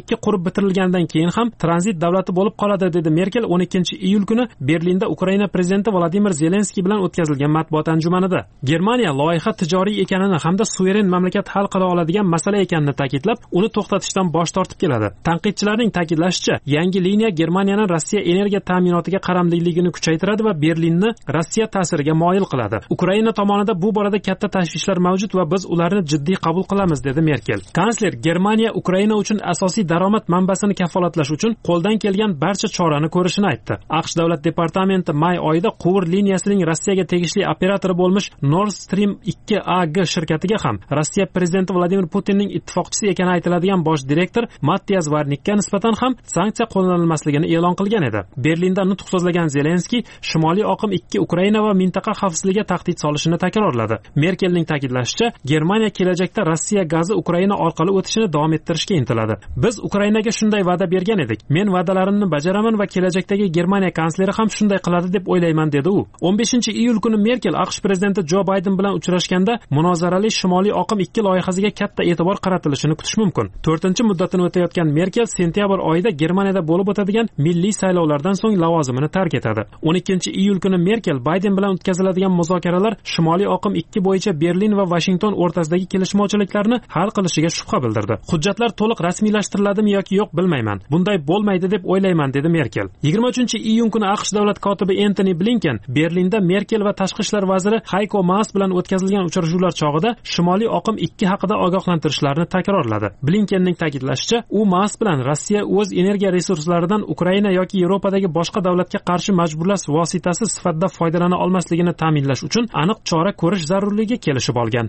ikki qurib bitirilgandan keyin ham tranzit davlati bo'lib qoladi, dedi Merkel o'n ikkinchi iyul kuni Berlinda Ukraina prezidenti Vladimir Zelenskiy bilan o'tkazilgan matbuot anjumanida. Germaniya loyiha tijoriy ekanini hamda suveren mamlakat hal qila oladigan masala ekanini ta'kidlab, uni to'xtatishdan bosh tortib keladi. Tanqidchilarning ta'kidlashicha, yangi liniya Germaniyaning Rossiya energiya ta'minotiga qaramliligini kuchaytiradi va Berlinni Rossiya ta'siriga moyil qiladi. Ukraina tomonida bu borada katta tashvishlar mavjud va biz ularni jiddiy qabul qilamiz, dedi Merkel. Kansler Germaniya Ukraina uchun asosiy daromad manbasini kafolatlash uchun qo'ldan kelgan barcha chorani ko'rishini aytdi. AQSh davlat departamenti may oyida quvur liniyasining Rossiyaga tegishli operatori bo'lmish Nord Stream ikki A G shirkatiga ham Rossiya prezidenti Vladimir Putinning ittifoqchisi ekani aytiladigan bosh direktor Matthias Varnikka nisbatan ham sanksiya qo'llanilmasligini e'lon qilgan edi. Berlinda nutq so'zlagan Zelenskiy Shimoliy oqim ikki Ukraina va mintaqa xavfsizligiga tahdid solishini takrorladi. Merkelning ta'kidlashicha, Germaniya kelajakda Rossiya gazi Ukraina orqali o'tishini davom ettirishga intiladi. Biz Ukrainaga shunday va'da bergan edik. Men va'dalarimni bajaraman va kelajakdagi Germaniya kansleri ham shunday qiladi deb o'ylayman, dedi u. o'n beshinchi iyul kuni Merkel AQSh prezidenti Jo Bayden bilan uchrashganda munozarali Shimoliy oqim ikki loyihasiga katta e'tibor qaratilishini kutish mumkin. to'rtinchi muddatini o'tayotgan Merkel sentyabr oyida Germaniyada bo'lib o'tadigan milliy saylovlardan so'ng lavozimini tark etadi. o'n ikkinchi iyul kuni Merkel Bayden bilan o'tkaziladigan muzokaralar Shimoliy oqim ikki bo'yicha Berlin va Washington o'rtasidagi kelishmovchiliklarni hal qilishiga shubha bildirdi. Hujjatlar to'liq rasmiylashtiriladi yoki yo'q bilmayman. Bunday bo'lmaydi deb o'ylayman, dedi Merkel. yigirma uchinchi iyun kuni AQSh davlat kotibi Antony Blinken Berlinda Merkel va tashqi ishlar vaziri Heiko Maas bilan o'tkazilgan uchrashuvlar chog'ida Shimoliy oqim ikki haqida ogohlantirishlarni takrorladi. Blinkenning ta'kidlashicha, u Maas bilan Rossiya o'z energiya resurslaridan Ukraina yoki Yevropadagi boshqa davlatga qarshi majburlash vositasi sifatida foydalana olmasligini ta'minlash uchun aniq chora ko'rish zarurligiga kelishib olgan.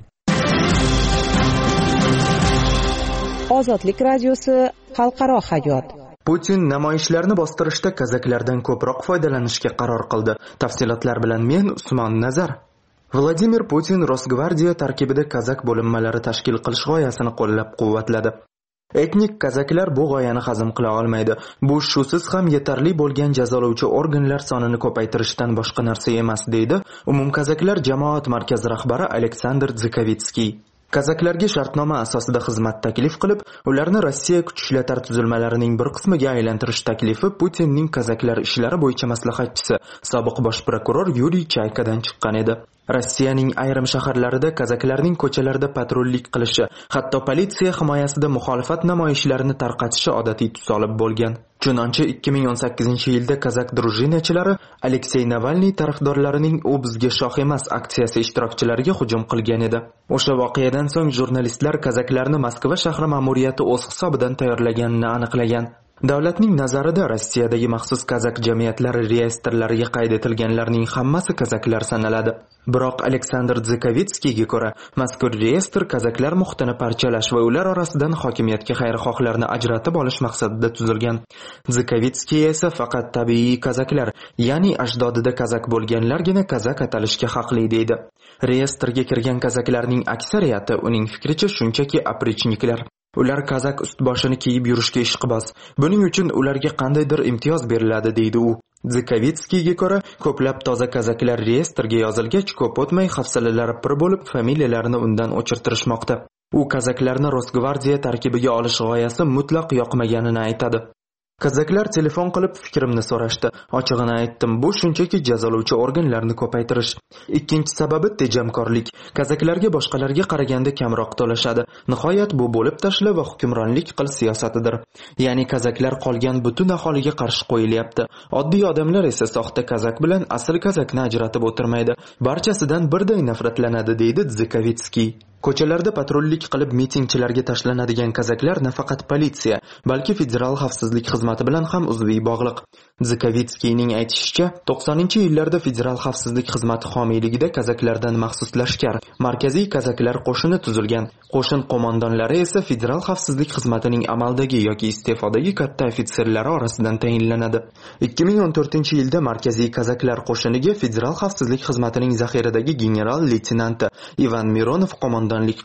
Ozodlik radiosi xalqaro hayot. Putin namoyishlarni bostirishda kazaklardan ko'proq foydalanishga qaror qildi. Tafsilotlar bilan men Usmon Nazar. Vladimir Putin Rosgvardiya tarkibida kazak bo'linmalari tashkil qilish g'oyasini qo'llab-quvvatladi. Etnik kazaklar bu g'oyani hazm qila olmaydi. Bu shusiz ham yetarli bo'lgan jazolovchi organlar sonini ko'paytirishdan boshqa narsa emas, deydi umumkazaklar jamoat markazi rahbari Aleksandr Dzikovitskiy. Kazaklarga shartnoma asosida xizmat taklif qilib, ularni Rossiya kuch ishlatar tuzilmalarining bir qismiga aylantirish taklifi Putinning kazaklar ishlari bo'yicha maslahatchisi, sobiq bosh prokuror Yuriy Chaykadan chiqqan edi. Rossiyaning ayrim shaharlarida kazaklarning ko'chalarda patrullik qilishi, hatto politsiya himoyasida muxolifat namoyishlarini tarqatishi odatiy tus olib bo'lgan. Chunonchi ikki ming o'n sakkizinchi yilda kazak drujinachilari Aleksey Navalniy tarafdorlarining "U bizga shoh emas" aksiyasi ishtirokchilariga hujum qilgan edi. O'sha voqeadan so'ng jurnalistlar kazaklarni Moskva shahri ma'muriyati o'z hisobidan tayyorlaganini aniqlagan. Davlatning nazarida Rossiyadagi maxsus kazak jamiyatlari reyestrlariga qayd etilganlarning hammasi kazaklar sanaladi. Biroq Aleksandr Dzikovitskiyga ko'ra, mazkur reyestr kazaklar muhitini parchalash va ular orasidan hokimiyatga xayrixohlarni ajratib olish maqsadida tuzilgan. Dzikovitskiy esa faqat tabiiy kazaklar, ya'ni ajdodida kazak bo'lganlargina kazak atalishga haqli, deydi. Reyestrga kirgan kazaklarning aksariyati uning fikricha shunchaki oprichniklar. Ular kazak ust-boshini kiyib yurishga ishqiboz. Buning uchun ularga qandaydir imtiyoz beriladi, deydi u. Dzikovitskiyga ko'ra, ko'plab toza kazaklar reyestrga yozilgach, ko'p o'tmay hafsalalari pir bo'lib, familiyalarini undan o'chirtirishmoqda. U kazaklarni Rosgvardiya tarkibiga olish g'oyasi mutlaq yoqmaganini aytadi. Kazaklar telefon qilib fikrimni so'rashdi. Ochig'ini aytdim, bu shunchaki jazolovchi organlarni ko'paytirish. Ikkinchi sababi tejamkorlik. Kazaklarga boshqalarga qaraganda kamroq to'lashadi. Nihoyat bu bo'lib tashla va hukmronlik qil siyosatidir. Ya'ni kazaklar qolgan butun aholiga qarshi qo'yilyapti. Oddiy odamlar esa soxta kazak bilan asl kazakni ajratib o'tirmaydi. Barchasidan birday nafratlanadi, deydi Dzikovitskiy. Ko'chalarda patrullik qilib mitingchilarga tashlanadigan kazaklar nafaqat politsiya, balki federal xavfsizlik xizmati bilan ham uzviy bog'liq. Dzikovitskiyning aytishicha, to'qsoninchi yillarda federal xavfsizlik xizmati homiyligida kazaklardan maxsus lashkar, markaziy kazaklar qo'shini tuzilgan. Qo'shin qo'mondonlari esa federal xavfsizlik xizmatining amaldagi yoki iste'fodagi katta ofitserlari orasidan tayinlanadi. ikki ming o'n to'rtinchi yilda markaziy kazaklar qo'shiniga federal xavfsizlik xizmatining zaxiradagi general-leytenanti Ivan Mironov qo'mondonlik qilgan.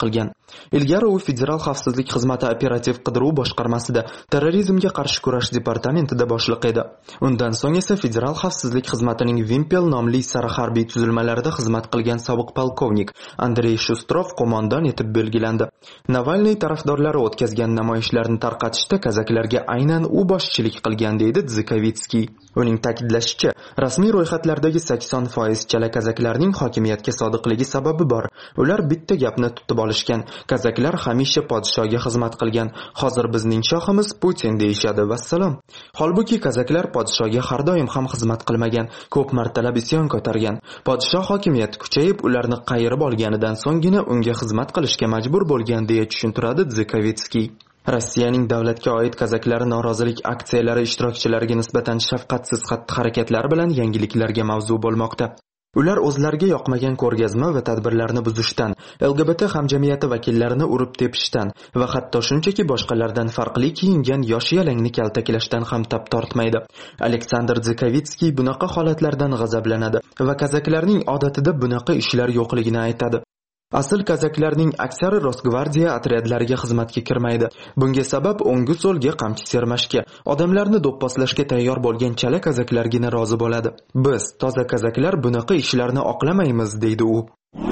Ilgari u Federal xavfsizlik xizmati operativ qidiruv boshqarmasida terrorizmga qarshi kurash departamentida boshliq edi. Undan so'ng esa Federal xavfsizlik xizmatining Vimpel nomli sara harbiy tuzilmalarida xizmat qilgan sobiq polkovnik Andrey Shustrov qo'mondon etib belgilandi. Navalniy tarafdorlari o'tkazgan namoyishlarni tarqatishda kazaklarga aynan u boshchilik qilgan deydi Dzikavitskiy. Uning ta'kidlashicha, rasmiy ro'yxatlardagi sakson foiz chala kazaklarning hokimiyatga sodiqligi sababi bor. Ular bitta gapni tutib olishgan. Kazaklar hamisha podshoga xizmat qilgan. Hozir bizning shohimiz Putin deyishadi, vassalom. Holbuki kazaklar podshoga har doim ham xizmat qilmagan, ko'p martalab isyon ko'targan. Podshoh hokimiyati kuchayib, ularni qayirib olganidan so'nggina unga xizmat qilishga majbur bo'lgan deya tushuntiradi Dzikavitskiy. Rossiyaning davlatga oid kazaklari norozilik aksiyalari ishtirokchilariga nisbatan shafqatsiz xatti-harakatlar bilan yangiliklarga mavzu bo'lmoqda. Ular o'zlariga yoqmagan ko'rgazma va tadbirlarni buzishdan, L G B T hamjamiyati vakillarini urib tepishdan va hatto shunchaki boshqalardan farqli kiyingan yosh yalangni kaltaklashdan ham tap tortmaydi. Aleksandr Dzikavitskiy bunaqa holatlardan g'azablanadi va kazaklarning odatida bunaqa ishlar yo'qligini aytadi. Asl kazaklarning aksari Rosgvardiya otryadlariga xizmatga kirmaydi. Bunga sabab o'ngu so'lga qamchi sermashga, odamlarni do'pposlashga tayyor bo'lgan chala kazaklargina rozi bo'ladi. Biz, toza kazaklar, bunaqa ishlarni oqlamaymiz, deydi u.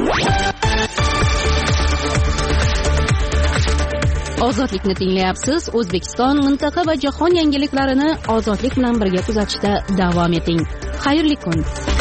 Ozodlikni tinglayapsiz. O'zbekiston, mintaqa va jahon yangiliklarini ozodlik bilan birga kuzatishda davom eting. Xayrli kun.